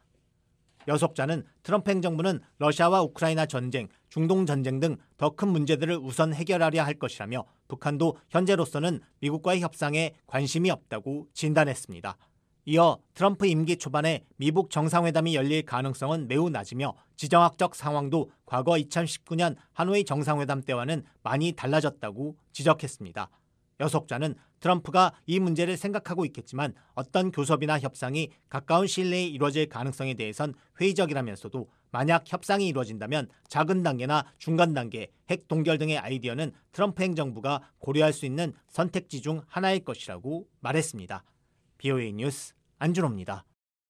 여석자는 트럼프 행정부는 러시아와 우크라이나 전쟁, 중동 전쟁 등 더 큰 문제들을 우선 해결하려 할 것이라며 북한도 현재로서는 미국과의 협상에 관심이 없다고 진단했습니다. 이어 트럼프 임기 초반에 미북 정상회담이 열릴 가능성은 매우 낮으며 지정학적 상황도 과거 2019년 하노이 정상회담 때와는 많이 달라졌다고 지적했습니다. 여속자는 트럼프가 이 문제를 생각하고 있겠지만 어떤 교섭이나 협상이 가까운 시일 내에 이루어질 가능성에 대해선 회의적이라면서도 만약 협상이 이루어진다면 작은 단계나 중간 단계, 핵 동결 등의 아이디어는 트럼프 행정부가 고려할 수 있는 선택지 중 하나일 것이라고 말했습니다. BOA 뉴스 안준호입니다.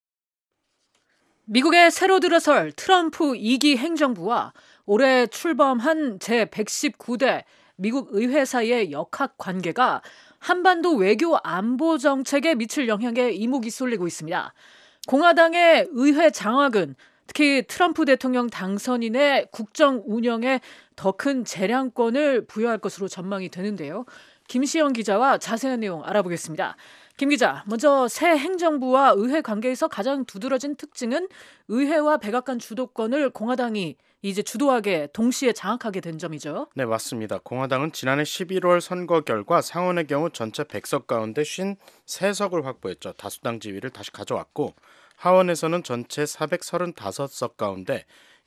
미국에 새로 들어설 트럼프 2기 행정부와 올해 출범한 제119대 미국 의회 사이의 역학관계가 한반도 외교 안보 정책에 미칠 영향에 이목이 쏠리고 있습니다. 공화당의 의회 장악은 특히 트럼프 대통령 당선인의 국정 운영에 더 큰 재량권을 부여할 것으로 전망이 되는데요. 김시영 기자와 자세한 내용 알아보겠습니다. 김 기자, 먼저 새 행정부와 의회 관계에서 가장 두드러진 특징은 의회와 백악관 주도권을 공화당이 이제 주도하게 동시에 장악하게 된 점이죠. 네, 맞습니다. 공화당은 지난해 11월 선거 결과 상원의 경우 전체 100석 가운데 53석을 확보했죠. 다수당 지위를 다시 가져왔고 하원에서는 전체 435석 가운데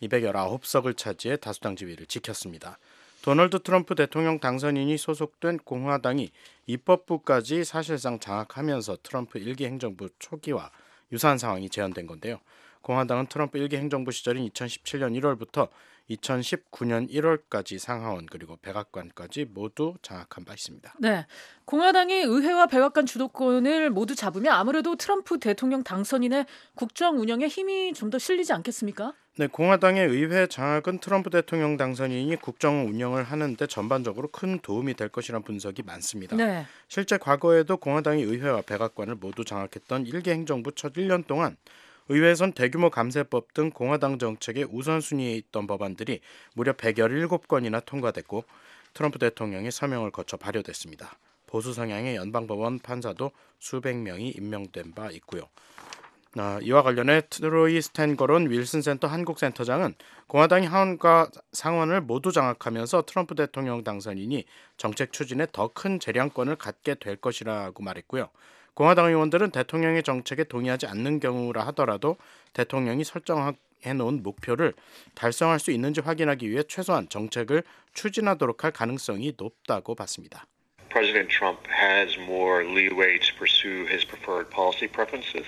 219석을 차지해 다수당 지위를 지켰습니다. 도널드 트럼프 대통령 당선인이 소속된 공화당이 입법부까지 사실상 장악하면서 트럼프 1기 행정부 초기와 유사한 상황이 재현된 건데요. 공화당은 트럼프 1기 행정부 시절인 2017년 1월부터 2019년 1월까지 상하원 그리고 백악관까지 모두 장악한 바 있습니다. 네, 공화당이 의회와 백악관 주도권을 모두 잡으면 아무래도 트럼프 대통령 당선인의 국정 운영에 힘이 좀 더 실리지 않겠습니까? 네, 공화당의 의회 장악은 트럼프 대통령 당선인이 국정 운영을 하는데 전반적으로 큰 도움이 될 것이라는 분석이 많습니다. 네. 실제 과거에도 공화당이 의회와 백악관을 모두 장악했던 1기 행정부 첫 1년 동안 의회에선 대규모 감세법 등 공화당 정책의 우선순위에 있던 법안들이 무려 117건이나 통과됐고 트럼프 대통령의 서명을 거쳐 발효됐습니다. 보수 성향의 연방법원 판사도 수백 명이 임명된 바 있고요. 이와 관련해 트로이 스탠거론 윌슨 센터 한국센터장은 공화당이 하원과 상원을 모두 장악하면서 트럼프 대통령 당선인이 정책 추진에 더 큰 재량권을 갖게 될 것이라고 말했고요. 공화당 의원들은 대통령의 정책에 동의하지 않는 경우라 하더라도 대통령이 설정해놓은 목표를 달성할 수 있는지 확인하기 위해 최소한 정책을 추진하도록 할 가능성이 높다고 봤습니다. President Trump has more leeway to pursue his preferred policy preferences.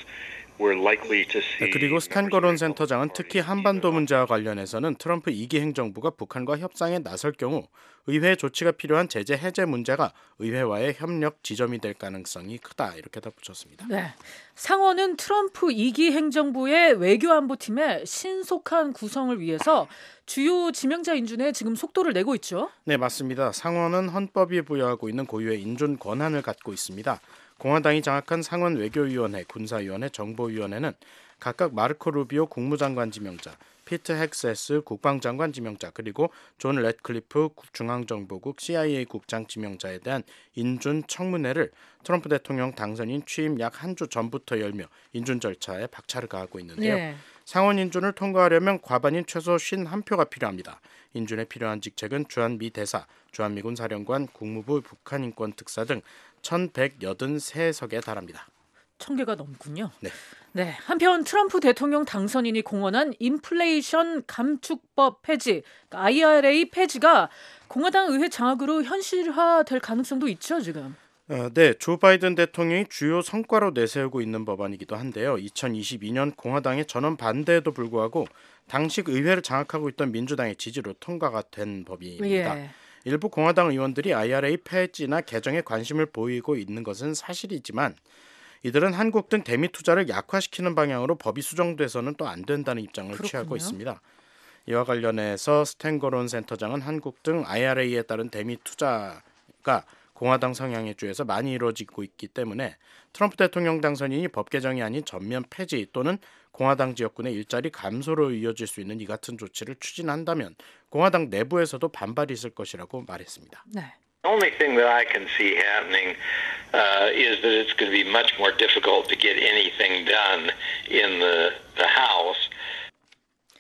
그리고 스탠거론 센터장은 특히 한반도 문제와 관련해서는 트럼프 2기 행정부가 북한과 협상에 나설 경우 의회의 조치가 필요한 제재 해제 문제가 의회와의 협력 지점이 될 가능성이 크다 이렇게 덧붙였습니다. 네, 상원은 트럼프 2기 행정부의 외교안보팀의 신속한 구성을 위해서 주요 지명자 인준에 지금 속도를 내고 있죠. 네, 맞습니다. 상원은 헌법이 부여하고 있는 고유의 인준 권한을 갖고 있습니다. 공화당이 장악한 상원 외교위원회, 군사위원회, 정보위원회는 각각 마르코 루비오 국무장관 지명자, 피트 헥세스 국방장관 지명자, 그리고 존 래드클리프 중앙정보국 CIA 국장 지명자에 대한 인준 청문회를 트럼프 대통령 당선인 취임 약 한 주 전부터 열며 인준 절차에 박차를 가하고 있는데요. 네. 상원 인준을 통과하려면 과반인 최소 51표가 필요합니다. 인준에 필요한 직책은 주한미 대사, 주한미군 사령관, 국무부 북한인권 특사 등 1183석에 달합니다. 1000개가 넘군요. 네. 네. 한편 트럼프 대통령 당선인이 공언한 인플레이션 감축법 폐지, IRA 폐지가 공화당 의회 장악으로 현실화될 가능성도 있죠, 지금. 네, 조 바이든 대통령이 주요 성과로 내세우고 있는 법안이기도 한데요. 2022년 공화당의 전원 반대에도 불구하고 당시 의회를 장악하고 있던 민주당의 지지로 통과가 된 법입니다. 예. 일부 공화당 의원들이 IRA 폐지나 개정에 관심을 보이고 있는 것은 사실이지만 이들은 한국 등 대미 투자를 약화시키는 방향으로 법이 수정돼서는 또 안 된다는 입장을 그렇군요. 취하고 있습니다. 이와 관련해서 스탠거론 센터장은 한국 등 IRA에 따른 대미 투자가 공화당 성향의 주에서 많이 이루어지고 있기 때문에 트럼프 대통령 당선인이 법 개정이 아닌 전면 폐지 또는 공화당 지역군의 일자리 감소로 이어질 수 있는 이 같은 조치를 추진한다면 공화당 내부에서도 반발이 있을 것이라고 말했습니다. 네. The only thing that I can see happening is that it's going to be much more difficult to get anything done in the House.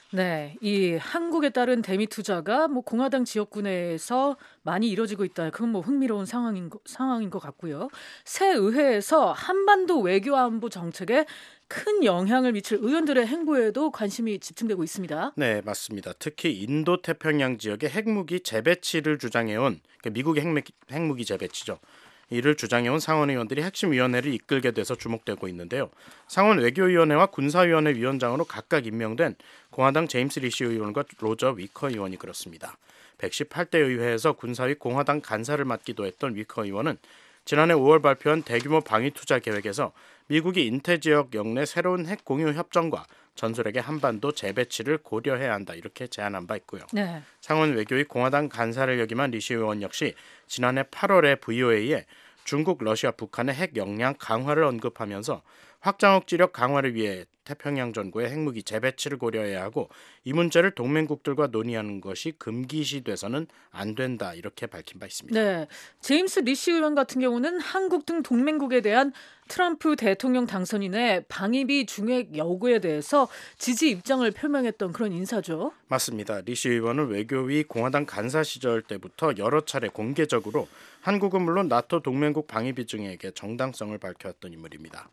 네, 이 한국에 따른 대미 투자가 공화당 지역군에서 많이 이뤄지고 있다. 그건 흥미로운 상황인 것 같고요. 새 의회에서 한반도 외교 안보 정책에 큰 영향을 미칠 의원들의 행보에도 관심이 집중되고 있습니다. 네, 맞습니다. 특히 인도 태평양 지역의 핵무기 재배치를 주장해온 그러니까 미국의 핵무기 재배치죠. 이를 주장해온 상원 의원들이 핵심 위원회를 이끌게 돼서 주목되고 있는데요. 상원 외교위원회와 군사위원회 위원장으로 각각 임명된 공화당 제임스 리시 의원과 로저 위커 의원이 그렇습니다. 118대 의회에서 군사위 공화당 간사를 맡기도 했던 위커 의원은 지난해 5월 발표한 대규모 방위 투자 계획에서 미국이 인태 지역 영내 새로운 핵 공유 협정과 전술핵의 한반도 재배치를 고려해야 한다 이렇게 제안한 바 있고요. 네. 상원 외교위 공화당 간사를 역임한 리시 의원 역시 지난해 8월에 VOA에 중국, 러시아, 북한의 핵 역량 강화를 언급하면서 확장 억지력 강화를 위해 태평양 전구의 핵무기 재배치를 고려해야 하고 이 문제를 동맹국들과 논의하는 것이 금기시돼서는 안 된다 이렇게 밝힌 바 있습니다. 네, 제임스 리시 의원 같은 경우는 한국 등 동맹국에 대한 트럼프 대통령 당선인의 방위비 중액 요구에 대해서 지지 입장을 표명했던 그런 인사죠. 맞습니다. 리시 의원은 외교위 공화당 간사 시절 때부터 여러 차례 공개적으로 한국은 물론 나토 동맹국 방위비 증액의 정당성을 밝혀왔던 인물입니다.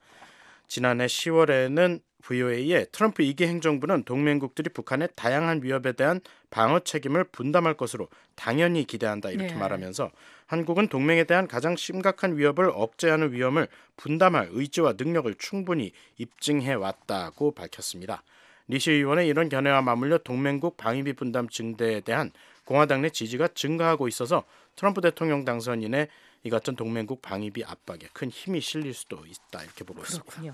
지난해 10월에는 VOA에 트럼프 2기 행정부는 동맹국들이 북한의 다양한 위협에 대한 방어 책임을 분담할 것으로 당연히 기대한다 이렇게 말하면서 한국은 동맹에 대한 가장 심각한 위협을 억제하는 위험을 분담할 의지와 능력을 충분히 입증해 왔다고 밝혔습니다. 리시 의원의 이런 견해와 맞물려 동맹국 방위비 분담 증대에 대한 공화당 내 지지가 증가하고 있어서 트럼프 대통령 당선인의 이 같은 동맹국 방위비 압박에 큰 힘이 실릴 수도 있다 이렇게 보고 있습니다. 그렇군요.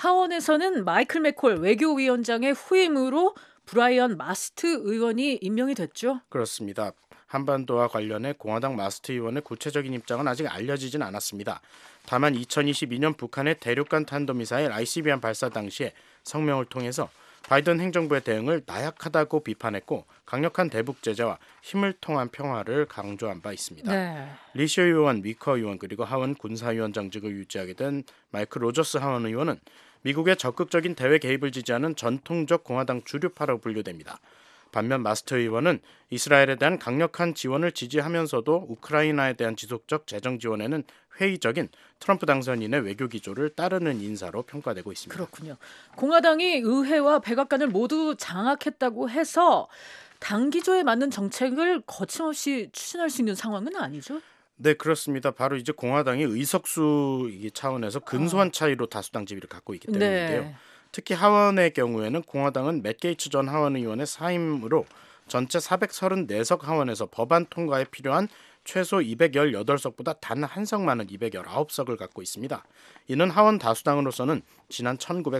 하원에서는 마이클 맥콜 외교위원장의 후임으로 브라이언 마스트 의원이 임명이 됐죠. 그렇습니다. 한반도와 관련해 공화당 마스트 의원의 구체적인 입장은 아직 알려지진 않았습니다. 다만 2022년 북한의 대륙간 탄도미사일 ICBM 발사 당시에 성명을 통해서 바이든 행정부의 대응을 나약하다고 비판했고 강력한 대북 제재와 힘을 통한 평화를 강조한 바 있습니다. 네. 리시 의원, 위커 의원 그리고 하원 군사위원장직을 유지하게 된 마이크 로저스 하원 의원은 미국의 적극적인 대외 개입을 지지하는 전통적 공화당 주류파로 분류됩니다. 반면 마스터 의원은 이스라엘에 대한 강력한 지원을 지지하면서도 우크라이나에 대한 지속적 재정 지원에는 회의적인 트럼프 당선인의 외교 기조를 따르는 인사로 평가되고 있습니다. 그렇군요. 공화당이 의회와 백악관을 모두 장악했다고 해서 당 기조에 맞는 정책을 거침없이 추진할 수 있는 상황은 아니죠? 네, 그렇습니다. 바로 이제 공화당이 의석수 차원에서 근소한 차이로 다수당 지위를 갖고 있기 때문인데요. 네. 특히 하원의 경우에는 공화당은 맷 게이츠 전 하원 의원의 사임으로 전체 434석 하원에서 법안 통과에 필요한 최소 218석보다 단 한 석만은 219석을 갖고 있습니다. 이는 하원 다수당으로서는 지난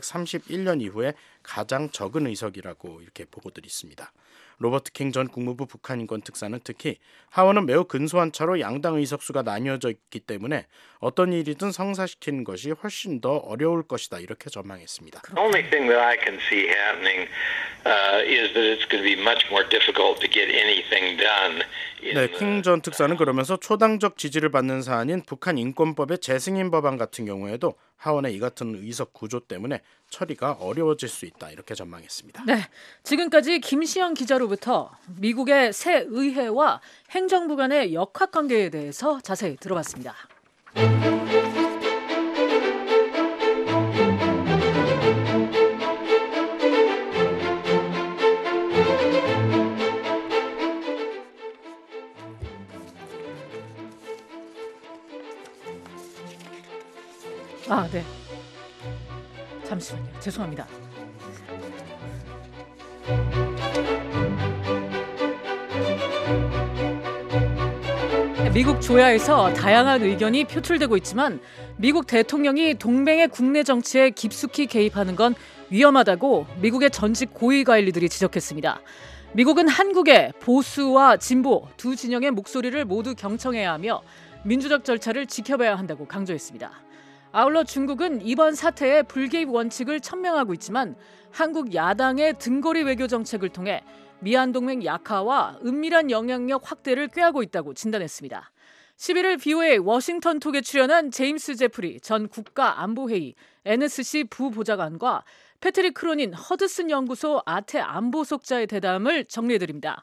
1931년 이후에 가장 적은 의석이라고 이렇게 보고들이 있습니다. 로버트 킹 전 국무부 북한인권 특사는 특히 하원은 매우 근소한 차로 양당 의석수가 나뉘어져 있기 때문에 어떤 일이든 성사시키는 것이 훨씬 더 어려울 것이다 이렇게 전망했습니다. The only thing that I can see happening is that it's going to be much more difficult to get anything done. 네, 킹 전 특사는 그러면서 초당적 지지를 받는 사안인 북한 인권법의 재승인 법안 같은 경우에도 하원의 이 같은 의석 구조 때문에 처리가 어려워질 수 있다 이렇게 전망했습니다. 네, 지금까지 김시영 기자로부터 미국의 새 의회와 행정부 간의 역학관계에 대해서 자세히 들어봤습니다. 네. 잠시만요. 죄송합니다. 미국 조야에서 다양한 의견이 표출되고 있지만 미국 대통령이 동맹의 국내 정치에 깊숙이 개입하는 건 위험하다고 미국의 전직 고위 관리들이 지적했습니다. 미국은 한국의 보수와 진보 두 진영의 목소리를 모두 경청해야 하며 민주적 절차를 지켜봐야 한다고 강조했습니다. 아울러 중국은 이번 사태에 불개입 원칙을 천명하고 있지만 한국 야당의 등거리 외교 정책을 통해 미한동맹 약화와 은밀한 영향력 확대를 꾀하고 있다고 진단했습니다. 11일 BOA 워싱턴 톡에 출연한 제임스 제프리 전 국가안보회의 NSC 부보좌관과 패트릭 크로닌 허드슨 연구소 아태 안보속자의 대담을 정리해드립니다.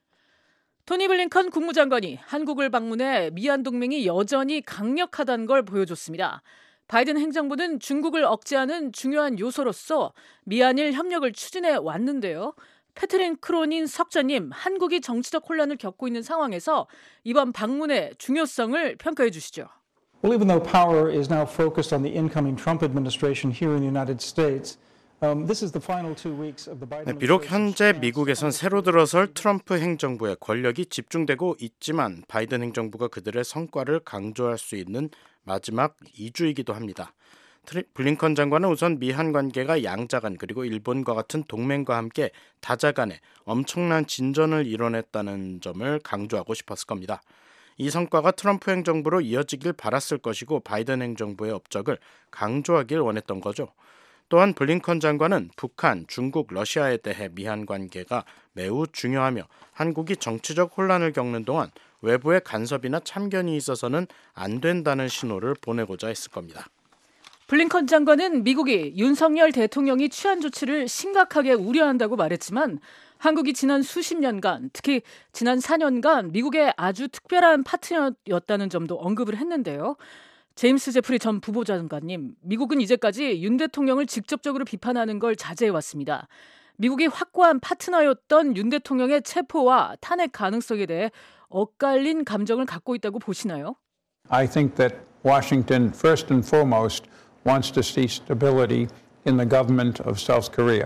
토니 블링컨 국무장관이 한국을 방문해 미한 동맹이 여전히 강력하다는 걸 보여줬습니다. 바이든 행정부는 중국을 억제하는 중요한 요소로서 미한일 협력을 추진해 왔는데요. 패트릭 크로닌 석자님, 한국이 정치적 혼란을 겪고 있는 상황에서 이번 방문의 중요성을 평가해 주시죠. Well, even though power is now focused on the incoming Trump administration here in the United States, this is the final 2 weeks of the Biden 비록 현재 미국에선 새로 들어설 트럼프 행정부의 권력이 집중되고 있지만 바이든 행정부가 그들의 성과를 강조할 수 있는 마지막 2주이기도 합니다. 블링컨 장관은 우선 미한 관계가 양자 간 그리고 일본과 같은 동맹과 함께 다자 간에 엄청난 진전을 이뤄냈다는 점을 강조하고 싶었을 겁니다. 이 성과가 트럼프 행정부로 이어지길 바랐을 것이고 바이든 행정부의 업적을 강조하길 원했던 거죠. 또한 블링컨 장관은 북한, 중국, 러시아에 대해 미한 관계가 매우 중요하며 한국이 정치적 혼란을 겪는 동안 외부의 간섭이나 참견이 있어서는 안 된다는 신호를 보내고자 했을 겁니다. 블링컨 장관은 미국이 윤석열 대통령이 취한 조치를 심각하게 우려한다고 말했지만 한국이 지난 수십 년간, 특히 지난 4년간 미국의 아주 특별한 파트너였다는 점도 언급을 했는데요. 제임스 제프리 전 부보장관님, 미국은 이제까지 윤 대통령을 직접적으로 비판하는 걸 자제해왔습니다. 미국이 확고한 파트너였던 윤 대통령의 체포와 탄핵 가능성에 대해 엇갈린 감정을 갖고 있다고 보시나요? I think that Washington, first and foremost, wants to see stability in the government of South Korea.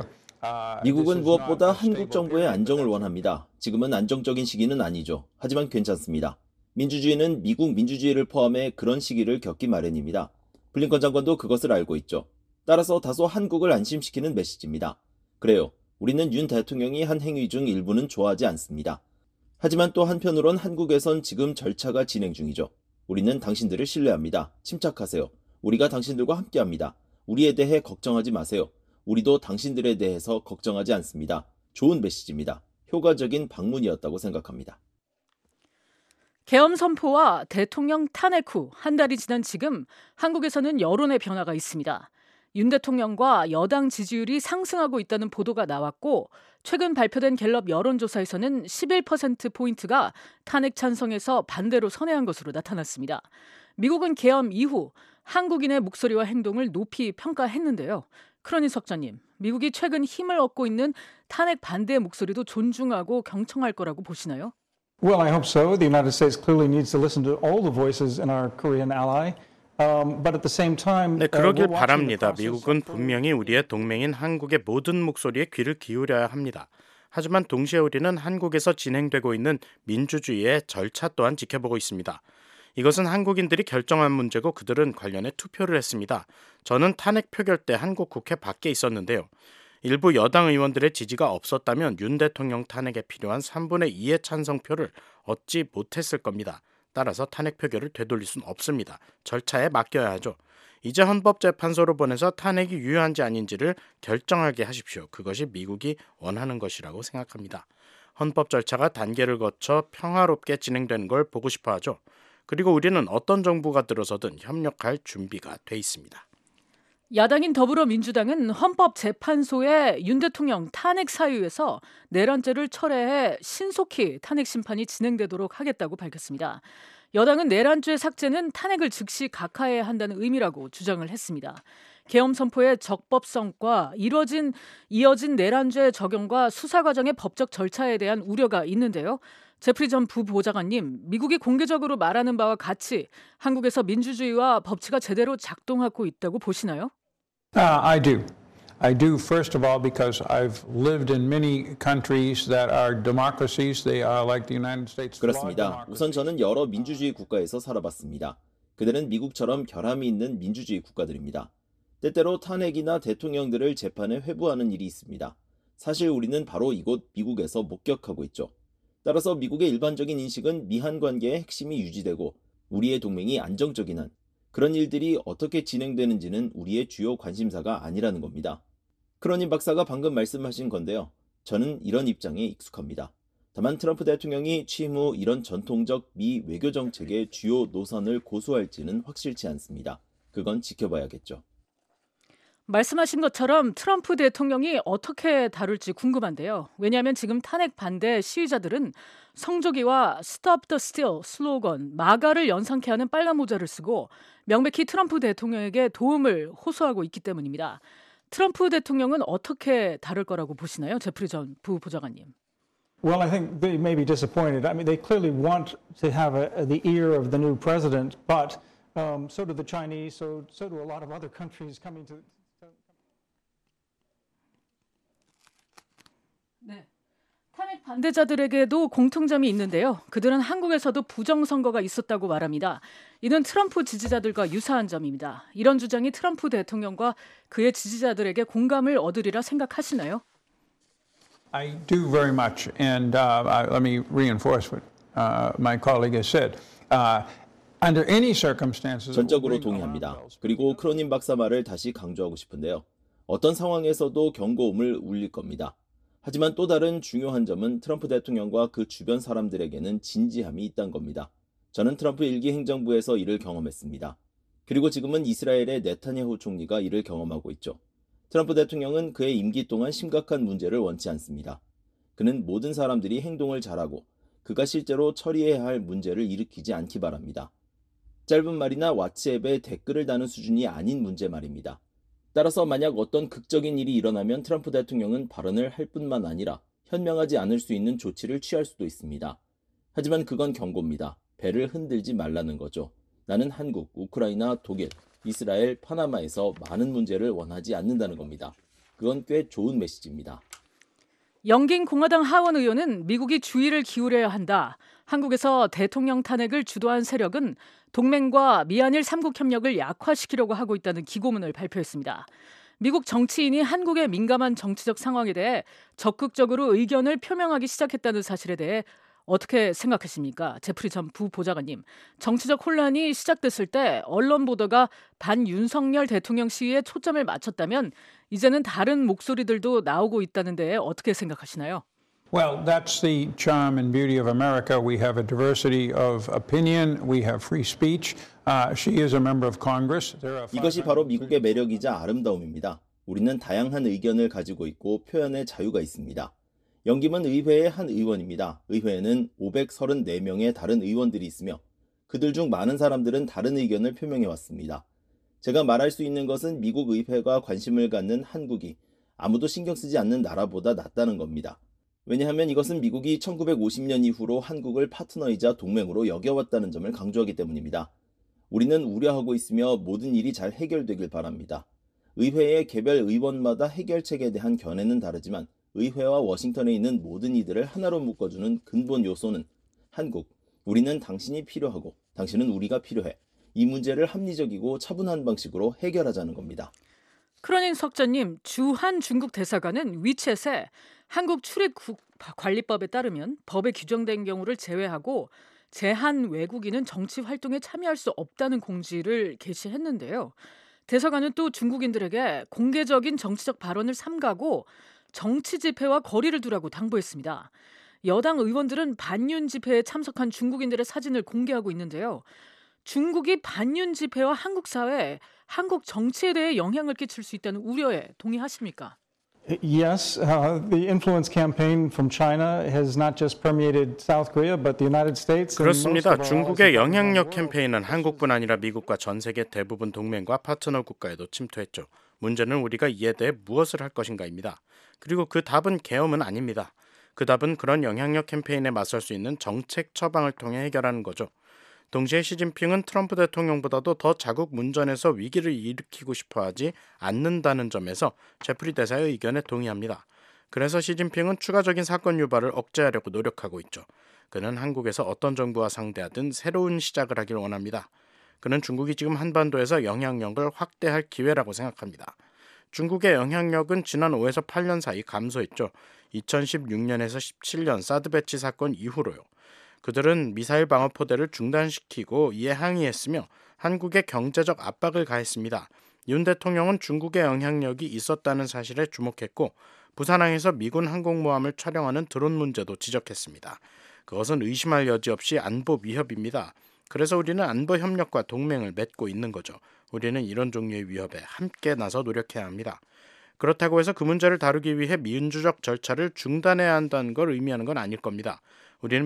미국은 무엇보다 한국 정부의 안정을 원합니다. 지금은 안정적인 시기는 아니죠. 하지만 괜찮습니다. 민주주의는 미국 민주주의를 포함해 그런 시기를 겪기 마련입니다. 블링컨 장관도 그것을 알고 있죠. 따라서 다소 한국을 안심시키는 메시지입니다. 그래요. 우리는 윤 대통령이 한 행위 중 일부는 좋아하지 않습니다. 하지만 또 한편으론 한국에선 지금 절차가 진행 중이죠. 우리는 당신들을 신뢰합니다. 침착하세요. 우리가 당신들과 함께합니다. 우리에 대해 걱정하지 마세요. 우리도 당신들에 대해서 걱정하지 않습니다. 좋은 메시지입니다. 효과적인 방문이었다고 생각합니다. 계엄 선포와 대통령 탄핵 후 한 달이 지난 지금 한국에서는 여론의 변화가 있습니다. 윤 대통령과 여당 지지율이 상승하고 있다는 보도가 나왔고 최근 발표된 갤럽 여론조사에서는 11%포인트가 탄핵 찬성에서 반대로 선회한 것으로 나타났습니다. 미국은 계엄 이후 한국인의 목소리와 행동을 높이 평가했는데요. 크로닌 석자님, 미국이 최근 힘을 얻고 있는 탄핵 반대 목소리도 존중하고 경청할 거라고 보시나요? Well, I hope so. The United States clearly needs to listen to all the voices in our Korean ally. But at the same time, 네, 그러길 바랍니다. 미국은 분명히 우리의 동맹인 한국의 모든 목소리에 귀를 기울여야 합니다. 하지만 동시에 우리는 한국에서 진행되고 있는 민주주의의 절차 또한 지켜보고 있습니다. 이것은 한국인들이 결정한 문제고 그들은 관련해 투표를 했습니다. 저는 탄핵 표결 때 한국 국회 밖에 있었는데요. 일부 여당 의원들의 지지가 없었다면 윤 대통령 탄핵에 필요한 3분의 2의 찬성표를 얻지 못했을 겁니다. 따라서 탄핵 표결을 되돌릴 수는 없습니다. 절차에 맡겨야 하죠. 이제 헌법재판소로 보내서 탄핵이 유효한지 아닌지를 결정하게 하십시오. 그것이 미국이 원하는 것이라고 생각합니다. 헌법 절차가 단계를 거쳐 평화롭게 진행되는 걸 보고 싶어 하죠. 그리고 우리는 어떤 정부가 들어서든 협력할 준비가 돼 있습니다. 야당인 더불어민주당은 헌법재판소의 윤 대통령 탄핵 사유에서 내란죄를 철회해 신속히 탄핵 심판이 진행되도록 하겠다고 밝혔습니다. 여당은 내란죄 삭제는 탄핵을 즉시 각하해야 한다는 의미라고 주장을 했습니다. 계엄 선포의 적법성과 이어진 내란죄 적용과 수사 과정의 법적 절차에 대한 우려가 있는데요. 제프리 전 부보좌관님, 미국이 공개적으로 말하는 바와 같이 한국에서 민주주의와 법치가 제대로 작동하고 있다고 보시나요? I do. I do, first of all, because I've lived in many countries that are democracies. They are like the United States. 그렇습니다. 우선 저는 여러 민주주의 국가에서 살아봤습니다. 그들은 미국처럼 결함이 있는 민주주의 국가들입니다. 때때로 탄핵이나 대통령들을 재판에 회부하는 일이 있습니다. 사실 우리는 바로 이곳 미국에서 목격하고 있죠. 따라서 미국의 일반적인 인식은 미한 관계의 핵심이 유지되고 우리의 동맹이 안정적인 한 그런 일들이 어떻게 진행되는지는 우리의 주요 관심사가 아니라는 겁니다. 크로닌 박사가 방금 말씀하신 건데요. 저는 이런 입장에 익숙합니다. 다만 트럼프 대통령이 취임 후 이런 전통적 미 외교 정책의 주요 노선을 고수할지는 확실치 않습니다. 그건 지켜봐야겠죠. 말씀하신 것처럼 트럼프 대통령이 어떻게 다룰지 궁금한데요. 왜냐하면 지금 탄핵 반대 시위자들은 성조기와 Stop the Steal 슬로건 마가를 연상케 하는 빨간 모자를 쓰고 명백히 트럼프 대통령에게 도움을 호소하고 있기 때문입니다. 트럼프 대통령은 어떻게 다룰 거라고 보시나요? 제프리 전 부보좌관님. Well, I think they may be disappointed. I mean, they clearly want to have the ear of the new president, but so do the Chinese, so do a lot of other countries coming to. 네. 탄핵 반대자들에게도 공통점이 있는데요. 그들은 한국에서도 부정선거가 있었다고 말합니다. 이는 트럼프 지지자들과 유사한 점입니다. 이런 주장이 트럼프 대통령과 그의 지지자들에게 공감을 얻으리라 생각하시나요? I do very much, and let me reinforce what my colleague has said. Under any circumstances, 전적으로 동의합니다. 그리고 크로닌 박사 말을 다시 강조하고 싶은데요. 어떤 상황에서도 경고음을 울릴 겁니다. 하지만 또 다른 중요한 점은 트럼프 대통령과 그 주변 사람들에게는 진지함이 있다는 겁니다. 저는 트럼프 1기 행정부에서 이를 경험했습니다. 그리고 지금은 이스라엘의 네타냐후 총리가 이를 경험하고 있죠. 트럼프 대통령은 그의 임기 동안 심각한 문제를 원치 않습니다. 그는 모든 사람들이 행동을 잘하고 그가 실제로 처리해야 할 문제를 일으키지 않기 바랍니다. 짧은 말이나 왓츠앱에 댓글을 다는 수준이 아닌 문제 말입니다. 따라서 만약 어떤 극적인 일이 일어나면 트럼프 대통령은 발언을 할 뿐만 아니라 현명하지 않을 수 있는 조치를 취할 수도 있습니다. 하지만 그건 경고입니다. 배를 흔들지 말라는 거죠. 나는 한국, 우크라이나, 독일, 이스라엘, 파나마에서 많은 문제를 원하지 않는다는 겁니다. 그건 꽤 좋은 메시지입니다. 영긴 공화당 하원 의원은 미국이 주의를 기울여야 한다. 한국에서 대통령 탄핵을 주도한 세력은 동맹과 미한일 3국 협력을 약화시키려고 하고 있다는 기고문을 발표했습니다. 미국 정치인이 한국의 민감한 정치적 상황에 대해 적극적으로 의견을 표명하기 시작했다는 사실에 대해 어떻게 생각하십니까? 제프리 전 부보좌관님. 정치적 혼란이 시작됐을 때 언론 보도가 반윤석열 대통령 시위에 초점을 맞췄다면 이제는 다른 목소리들도 나오고 있다는 데에 어떻게 생각하시나요? Well, that's the charm and beauty of America. We have a diversity of opinion. We have free speech. She is a member of Congress. 이것이 바로 미국의 매력이자 아름다움입니다. 우리는 다양한 의견을 가지고 있고 표현의 자유가 있습니다. 영김은 의회의 한 의원입니다. 의회에는 534명의 다른 의원들이 있으며 그들 중 많은 사람들은 다른 의견을 표명해왔습니다. 제가 말할 수 있는 것은 미국 의회가 관심을 갖는 한국이 아무도 신경 쓰지 않는 나라보다 낫다는 겁니다. 왜냐하면 이것은 미국이 1950년 이후로 한국을 파트너이자 동맹으로 여겨왔다는 점을 강조하기 때문입니다. 우리는 우려하고 있으며 모든 일이 잘 해결되길 바랍니다. 의회의 개별 의원마다 해결책에 대한 견해는 다르지만 의회와 워싱턴에 있는 모든 이들을 하나로 묶어주는 근본 요소는 한국, 우리는 당신이 필요하고 당신은 우리가 필요해. 이 문제를 합리적이고 차분한 방식으로 해결하자는 겁니다. 크로닌 석전님, 주한 중국 대사관은 위챗에 한국 출입 관리법에 따르면 법에 규정된 경우를 제외하고 제한 외국인은 정치 활동에 참여할 수 없다는 공지를 게시했는데요. 대사관은 또 중국인들에게 공개적인 정치적 발언을 삼가고 정치 집회와 거리를 두라고 당부했습니다. 여당 의원들은 반윤 집회에 참석한 중국인들의 사진을 공개하고 있는데요. 중국이 반윤 집회와 한국 사회에 한국 정치에 대해 영향을 끼칠 수 있다는 우려에 동의하십니까? Yes, the influence campaign from China has not just permeated South Korea, but the United States. 그렇습니다. 중국의 영향력 캠페인은 한국뿐 아니라 미국과 전 세계 대부분 동맹과 파트너 국가에도 침투했죠. 문제는 우리가 이에 대해 무엇을 할 것인가입니다. 그리고 그 답은 계엄은 아닙니다. 그 답은 그런 영향력 캠페인에 맞설 수 있는 정책 처방을 통해 해결하는 거죠. 동시에 시진핑은 트럼프 대통령보다도 더 자국 문전에서 위기를 일으키고 싶어하지 않는다는 점에서 제프리 대사의 의견에 동의합니다. 그래서 시진핑은 추가적인 사건 유발을 억제하려고 노력하고 있죠. 그는 한국에서 어떤 정부와 상대하든 새로운 시작을 하길 원합니다. 그는 중국이 지금 한반도에서 영향력을 확대할 기회라고 생각합니다. 중국의 영향력은 지난 5에서 8년 사이 감소했죠. 2016년에서 17년 사드 배치 사건 이후로요. 그들은 미사일 방어 포대를 중단시키고 이에 항의했으며 한국에 경제적 압박을 가했습니다. 윤 대통령은 중국의 영향력이 있었다는 사실에 주목했고 부산항에서 미군 항공모함을 촬영하는 드론 문제도 지적했습니다. 그것은 의심할 여지 없이 안보 위협입니다. 그래서 우리는 안보 협력과 동맹을 맺고 있는 거죠. 우리는 이런 종류의 위협에 함께 나서 노력해야 합니다. 그렇다고 해서 그 문제를 다루기 위해 민주적 절차를 중단해야 한다는 걸 의미하는 건 아닐 겁니다. 우리는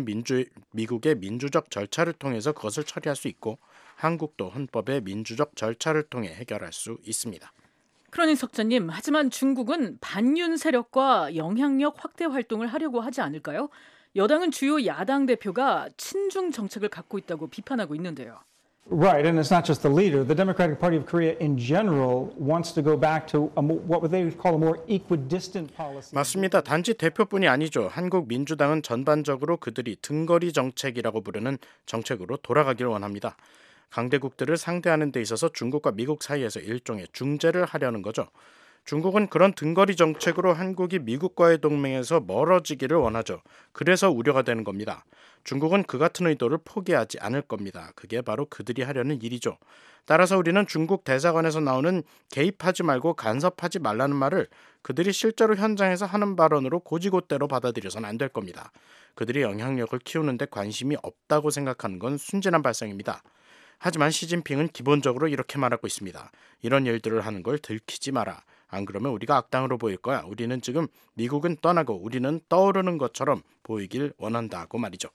미국의 민주적 절차를 통해서 그것을 처리할 수 있고 한국도 헌법의 민주적 절차를 통해 해결할 수 있습니다. 크로닌 석자님, 하지만 중국은 반윤 세력과 영향력 확대 활동을 하려고 하지 않을까요? 여당은 주요 야당 대표가 친중 정책을 갖고 있다고 비판하고 있는데요. Right, and it's not just the leader. The Democratic Party of Korea in general wants to go back to what they call a more equidistant policy. 맞습니다. 단지 대표뿐이 아니죠. 한국 민주당은 전반적으로 그들이 등거리 정책이라고 부르는 정책으로 돌아가기를 원합니다. 강대국들을 상대하는 데 있어서 중국과 미국 사이에서 일종의 중재를 하려는 거죠. 중국은 그런 등거리 정책으로 한국이 미국과의 동맹에서 멀어지기를 원하죠. 그래서 우려가 되는 겁니다. 중국은 그 같은 의도를 포기하지 않을 겁니다. 그게 바로 그들이 하려는 일이죠. 따라서 우리는 중국 대사관에서 나오는 개입하지 말고 간섭하지 말라는 말을 그들이 실제로 현장에서 하는 발언으로 고지고대로 받아들여서는 안 될 겁니다. 그들이 영향력을 키우는 데 관심이 없다고 생각하는 건 순진한 발상입니다. 하지만 시진핑은 기본적으로 이렇게 말하고 있습니다. 이런 일들을 하는 걸 들키지 마라. 안 그러면 우리가 악당으로 보일 거야. 우리는 지금 미국은 떠나고 우리는 떠오르는 것처럼 보이길 원한다고 말이죠.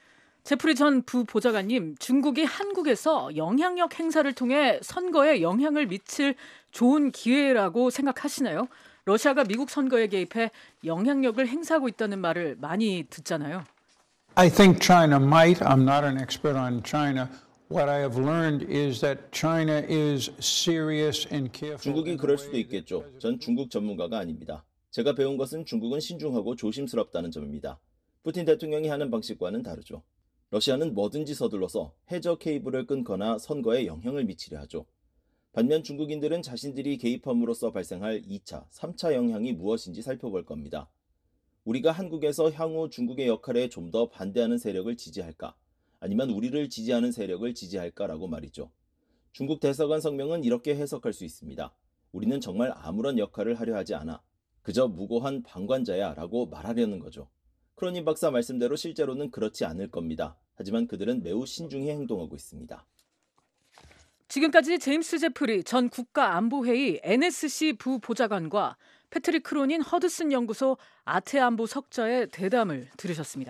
제프리 전 부보좌관님, 중국이 한국에서 영향력 행사를 통해 선거에 영향을 미칠 좋은 기회라고 생각하시나요? 러시아가 미국 선거에 개입해 영향력을 행사하고 있다는 말을 많이 듣잖아요. I think China might. I'm not an expert on China. What I have learned is that China is serious and careful. 중국이 그럴 수도 있겠죠. 전 중국 전문가가 아닙니다. 제가 배운 것은 중국은 신중하고 조심스럽다는 점입니다. 푸틴 대통령이 하는 방식과는 다르죠. 러시아는 뭐든지 서둘러서 해저 케이블을 끊거나 선거에 영향을 미치려 하죠. 반면 중국인들은 자신들이 개입함으로써 발생할 2차, 3차 영향이 무엇인지 살펴볼 겁니다. 우리가 한국에서 향후 중국의 역할에 좀 더 반대하는 세력을 지지할까? 아니면 우리를 지지하는 세력을 지지할까라고 말이죠. 중국 대사관 성명은 이렇게 해석할 수 있습니다. 우리는 정말 아무런 역할을 하려 하지 않아. 그저 무고한 방관자야 라고 말하려는 거죠. 크로닌 박사 말씀대로 실제로는 그렇지 않을 겁니다. 하지만 그들은 매우 신중히 행동하고 있습니다. 지금까지 제임스 제프리 전 국가안보회의 NSC 부보좌관과 패트릭 크로닌 허드슨 연구소 아태안보 석자의 대담을 들으셨습니다.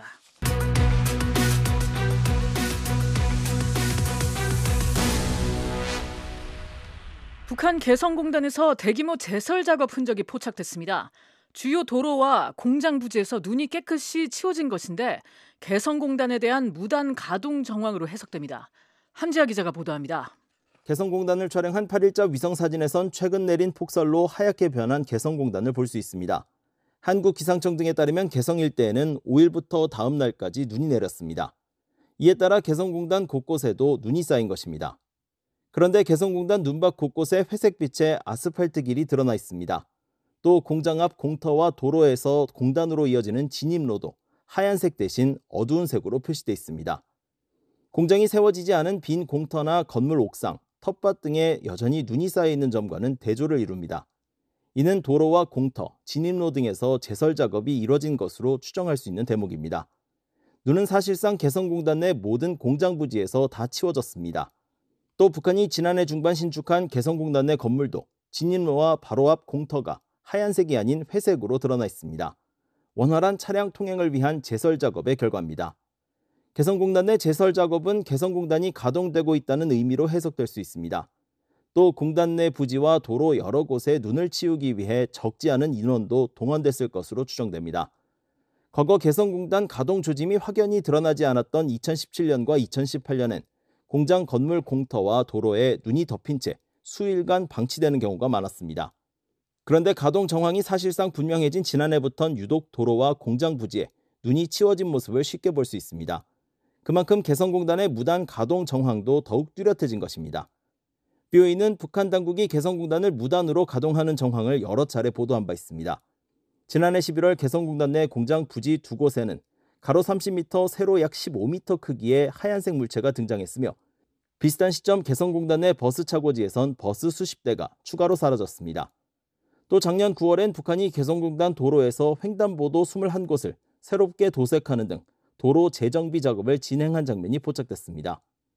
북한 개성공단에서 대규모 제설 작업 흔적이 포착됐습니다. 주요 도로와 공장 부지에서 눈이 깨끗이 치워진 것인데 개성공단에 대한 무단 가동 정황으로 해석됩니다. 함지아 기자가 보도합니다. 개성공단을 촬영한 8일자 위성사진에선 최근 내린 폭설로 하얗게 변한 개성공단을 볼 수 있습니다. 한국기상청 등에 따르면 개성 일대에는 5일부터 다음 날까지 눈이 내렸습니다. 이에 따라 개성공단 곳곳에도 눈이 쌓인 것입니다. 그런데 개성공단 눈밭 곳곳에 회색빛의 아스팔트 길이 드러나 있습니다. 또 공장 앞 공터와 도로에서 공단으로 이어지는 진입로도 하얀색 대신 어두운 색으로 표시돼 있습니다. 공장이 세워지지 않은 빈 공터나 건물 옥상, 텃밭 등에 여전히 눈이 쌓여 있는 점과는 대조를 이룹니다. 이는 도로와 공터, 진입로 등에서 제설 작업이 이뤄진 것으로 추정할 수 있는 대목입니다. 눈은 사실상 개성공단 내 모든 공장 부지에서 다 치워졌습니다. 또 북한이 지난해 중반 신축한 개성공단 내 건물도 진입로와 바로 앞 공터가 하얀색이 아닌 회색으로 드러나 있습니다. 원활한 차량 통행을 위한 제설 작업의 결과입니다. 개성공단 내 제설 작업은 개성공단이 가동되고 있다는 의미로 해석될 수 있습니다. 또 공단 내 부지와 도로 여러 곳에 눈을 치우기 위해 적지 않은 인원도 동원됐을 것으로 추정됩니다. 과거 개성공단 가동 조짐이 확연히 드러나지 않았던 2017년과 2018년엔 공장 건물 공터와 도로에 눈이 덮인 채 수일간 방치되는 경우가 많았습니다. 그런데 가동 정황이 사실상 분명해진 지난해부터는 유독 도로와 공장 부지에 눈이 치워진 모습을 쉽게 볼 수 있습니다. 그만큼 개성공단의 무단 가동 정황도 더욱 뚜렷해진 것입니다. BOA는 북한 당국이 개성공단을 무단으로 가동하는 정황을 여러 차례 보도한 바 있습니다. 지난해 11월 개성공단 내 공장 부지 두 곳에는 가로 30m, 세로 약 15m 크기의 하얀색 물체가 등장했으며 비슷한 시점 개성공단 내 버스 차고지에선 버스 수십 대가 추가로 사라졌습니다. 또 작년 9월엔 북한이 개성공단 도로에서 횡단보도 21곳을 새롭게 도색하는 등 도로 재정비 작업을 진행한 장면이 포착됐습니다.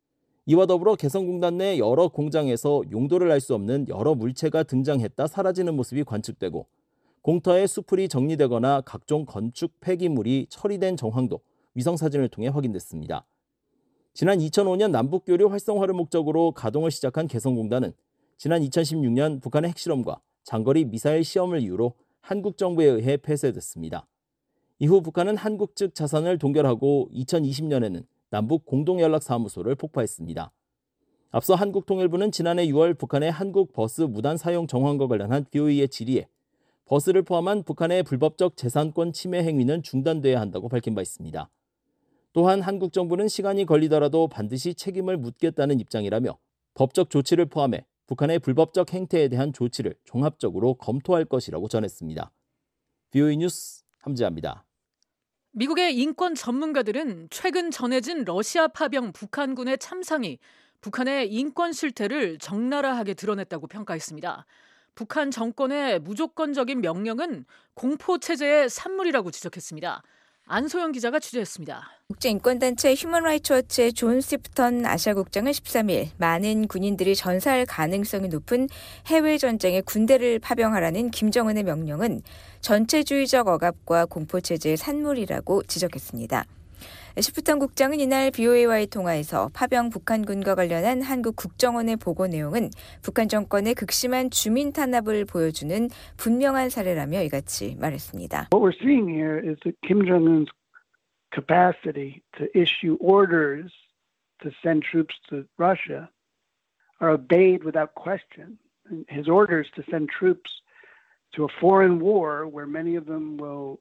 이와 더불어 개성공단 내 여러 공장에서 용도를 알 수 없는 여러 물체가 등장했다 사라지는 모습이 관측되고 공터에 수풀이 정리되거나 각종 건축 폐기물이 처리된 정황도 위성사진을 통해 확인됐습니다. 지난 2005년 남북교류 활성화를 목적으로 가동을 시작한 개성공단은 지난 2016년 북한의 핵실험과 장거리 미사일 시험을 이유로 한국 정부에 의해 폐쇄됐습니다. 이후 북한은 한국 측 자산을 동결하고 2020년에는 남북 공동연락사무소를 폭파했습니다. 앞서 한국통일부는 지난해 6월 북한의 한국 버스 무단 사용 정황과 관련한 BOE의 질의에 버스를 포함한 북한의 불법적 재산권 침해 행위는 중단돼야 한다고 밝힌 바 있습니다. 또한 한국 정부는 시간이 걸리더라도 반드시 책임을 묻겠다는 입장이라며 법적 조치를 포함해 북한의 불법적 행태에 대한 조치를 종합적으로 검토할 것이라고 전했습니다. BOE 뉴스 함지아입니다. 미국의 인권 전문가들은 최근 전해진 러시아 파병 북한군의 참상이 북한의 인권 실태를 적나라하게 드러냈다고 평가했습니다. 북한 정권의 무조건적인 명령은 공포체제의 산물이라고 지적했습니다. 안소영 기자가 취재했습니다. 국제인권단체 휴먼라이츠 워치의 존 스티프턴 아시아국장은 13일 많은 군인들이 전사할 가능성이 높은 해외 전쟁에 군대를 파병하라는 김정은의 명령은 전체주의적 억압과 공포체제의 산물이라고 지적했습니다. 스티프턴 국장은 이날 BOA와의 통화에서 파병 북한군과 관련한 한국 국정원의 보고 내용은 북한 정권의 극심한 주민 탄압을 보여주는 분명한 사례라며 이같이 말했습니다. What we're seeing here is that Kim Jong-un's capacity to issue orders to send troops to Russia are obeyed without question. His orders to send troops to a foreign war where many of them will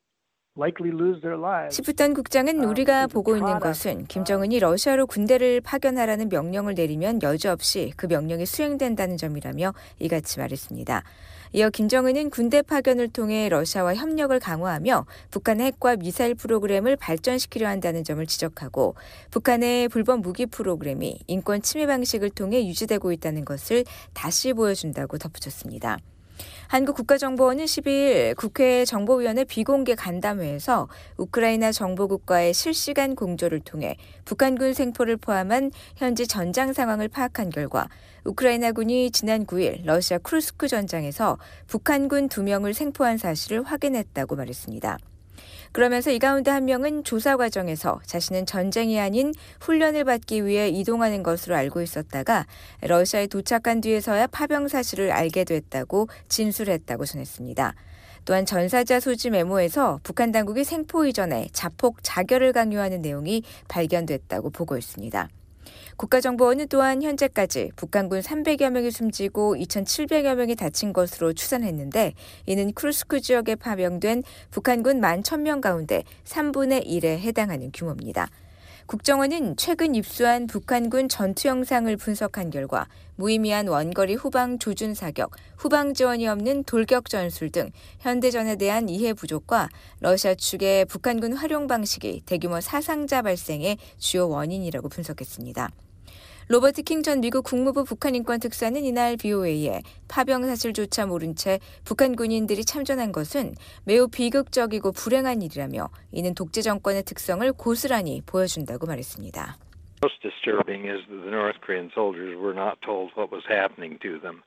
스티프턴 국장은 우리가 보고 있는 것은 김정은이 러시아로 군대를 파견하라는 명령을 내리면 여지없이 그 명령이 수행된다는 점이라며 이같이 말했습니다. 이어 김정은은 군대 파견을 통해 러시아와 협력을 강화하며 북한의 핵과 미사일 프로그램을 발전시키려 한다는 점을 지적하고 북한의 불법 무기 프로그램이 인권 침해 방식을 통해 유지되고 있다는 것을 다시 보여준다고 덧붙였습니다. 한국국가정보원은 12일 국회 정보위원회 비공개 간담회에서 우크라이나 정보국과의 실시간 공조를 통해 북한군 생포를 포함한 현지 전장 상황을 파악한 결과 우크라이나군이 지난 9일 러시아 쿠르스크 전장에서 북한군 2명을 생포한 사실을 확인했다고 말했습니다. 그러면서 이 가운데 한 명은 조사 과정에서 자신은 전쟁이 아닌 훈련을 받기 위해 이동하는 것으로 알고 있었다가 러시아에 도착한 뒤에서야 파병 사실을 알게 됐다고 진술했다고 전했습니다. 또한 전사자 소지 메모에서 북한 당국이 생포 이전에 자폭 자결을 강요하는 내용이 발견됐다고 보고했습니다. 국가정보원은 또한 현재까지 북한군 300여 명이 숨지고 2,700여 명이 다친 것으로 추산했는데 이는 쿠르스크 지역에 파병된 북한군 11,000명 가운데 3분의 1에 해당하는 규모입니다. 국정원은 최근 입수한 북한군 전투 영상을 분석한 결과 무의미한 원거리 후방 조준 사격, 후방 지원이 없는 돌격 전술 등 현대전에 대한 이해 부족과 러시아 측의 북한군 활용 방식이 대규모 사상자 발생의 주요 원인이라고 분석했습니다. 로버트 킹 전 미국 국무부 북한인권 특사는 이날 BOA에 파병 사실조차 모른 채 북한 군인들이 참전한 것은 매우 비극적이고 불행한 일이라며 이는 독재 정권의 특성을 고스란히 보여준다고 말했습니다. Most disturbing is that the North Korean soldiers were not told what was happening to them.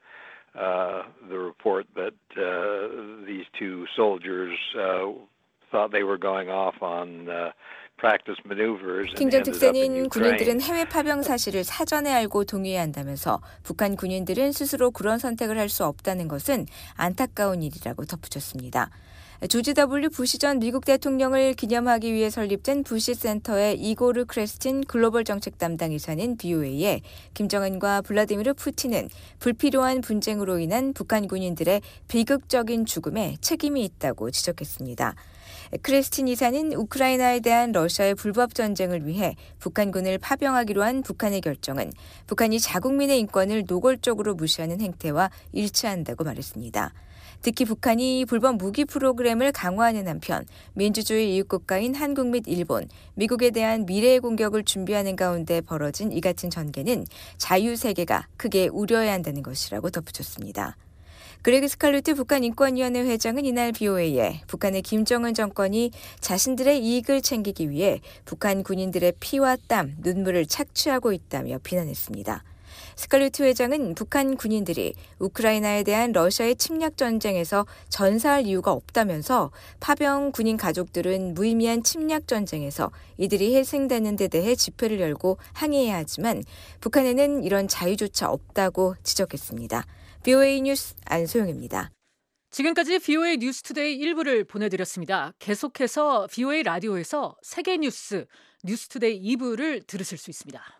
The report that these two soldiers thought they were going off on 킹 전 특사는 군인들은 해외 파병 사실을 사전에 알고 동의해야 한다면서 북한 군인들은 스스로 그런 선택을 할 수 없다는 것은 안타까운 일이라고 덧붙였습니다. 조지 W. 부시 전 미국 대통령을 기념하기 위해 설립된 부시 센터의 이고르 크레스틴 글로벌 정책 담당 이사는 BOA에 김정은과 블라디미르 푸틴은 불필요한 분쟁으로 인한 북한 군인들의 비극적인 죽음에 책임이 있다고 지적했습니다. 크레스틴 이사는 우크라이나에 대한 러시아의 불법 전쟁을 위해 북한군을 파병하기로 한 북한의 결정은 북한이 자국민의 인권을 노골적으로 무시하는 행태와 일치한다고 말했습니다. 특히 북한이 불법 무기 프로그램을 강화하는 한편 민주주의 이웃국가인 한국 및 일본, 미국에 대한 미래의 공격을 준비하는 가운데 벌어진 이 같은 전개는 자유세계가 크게 우려해야 한다는 것이라고 덧붙였습니다. 그레그 스칼루트 북한인권위원회 회장은 이날 BOA에 북한의 김정은 정권이 자신들의 이익을 챙기기 위해 북한 군인들의 피와 땀, 눈물을 착취하고 있다며 비난했습니다. 스칼루트 회장은 북한 군인들이 우크라이나에 대한 러시아의 침략 전쟁에서 전사할 이유가 없다면서 파병 군인 가족들은 무의미한 침략 전쟁에서 이들이 희생되는 데 대해 집회를 열고 항의해야 하지만 북한에는 이런 자유조차 없다고 지적했습니다. BOA 뉴스 안소영입니다. 지금까지 BOA 뉴스투데이 1부를 보내드렸습니다. 계속해서 BOA 라디오에서 세계 뉴스 뉴스투데이 2부를 들으실 수 있습니다.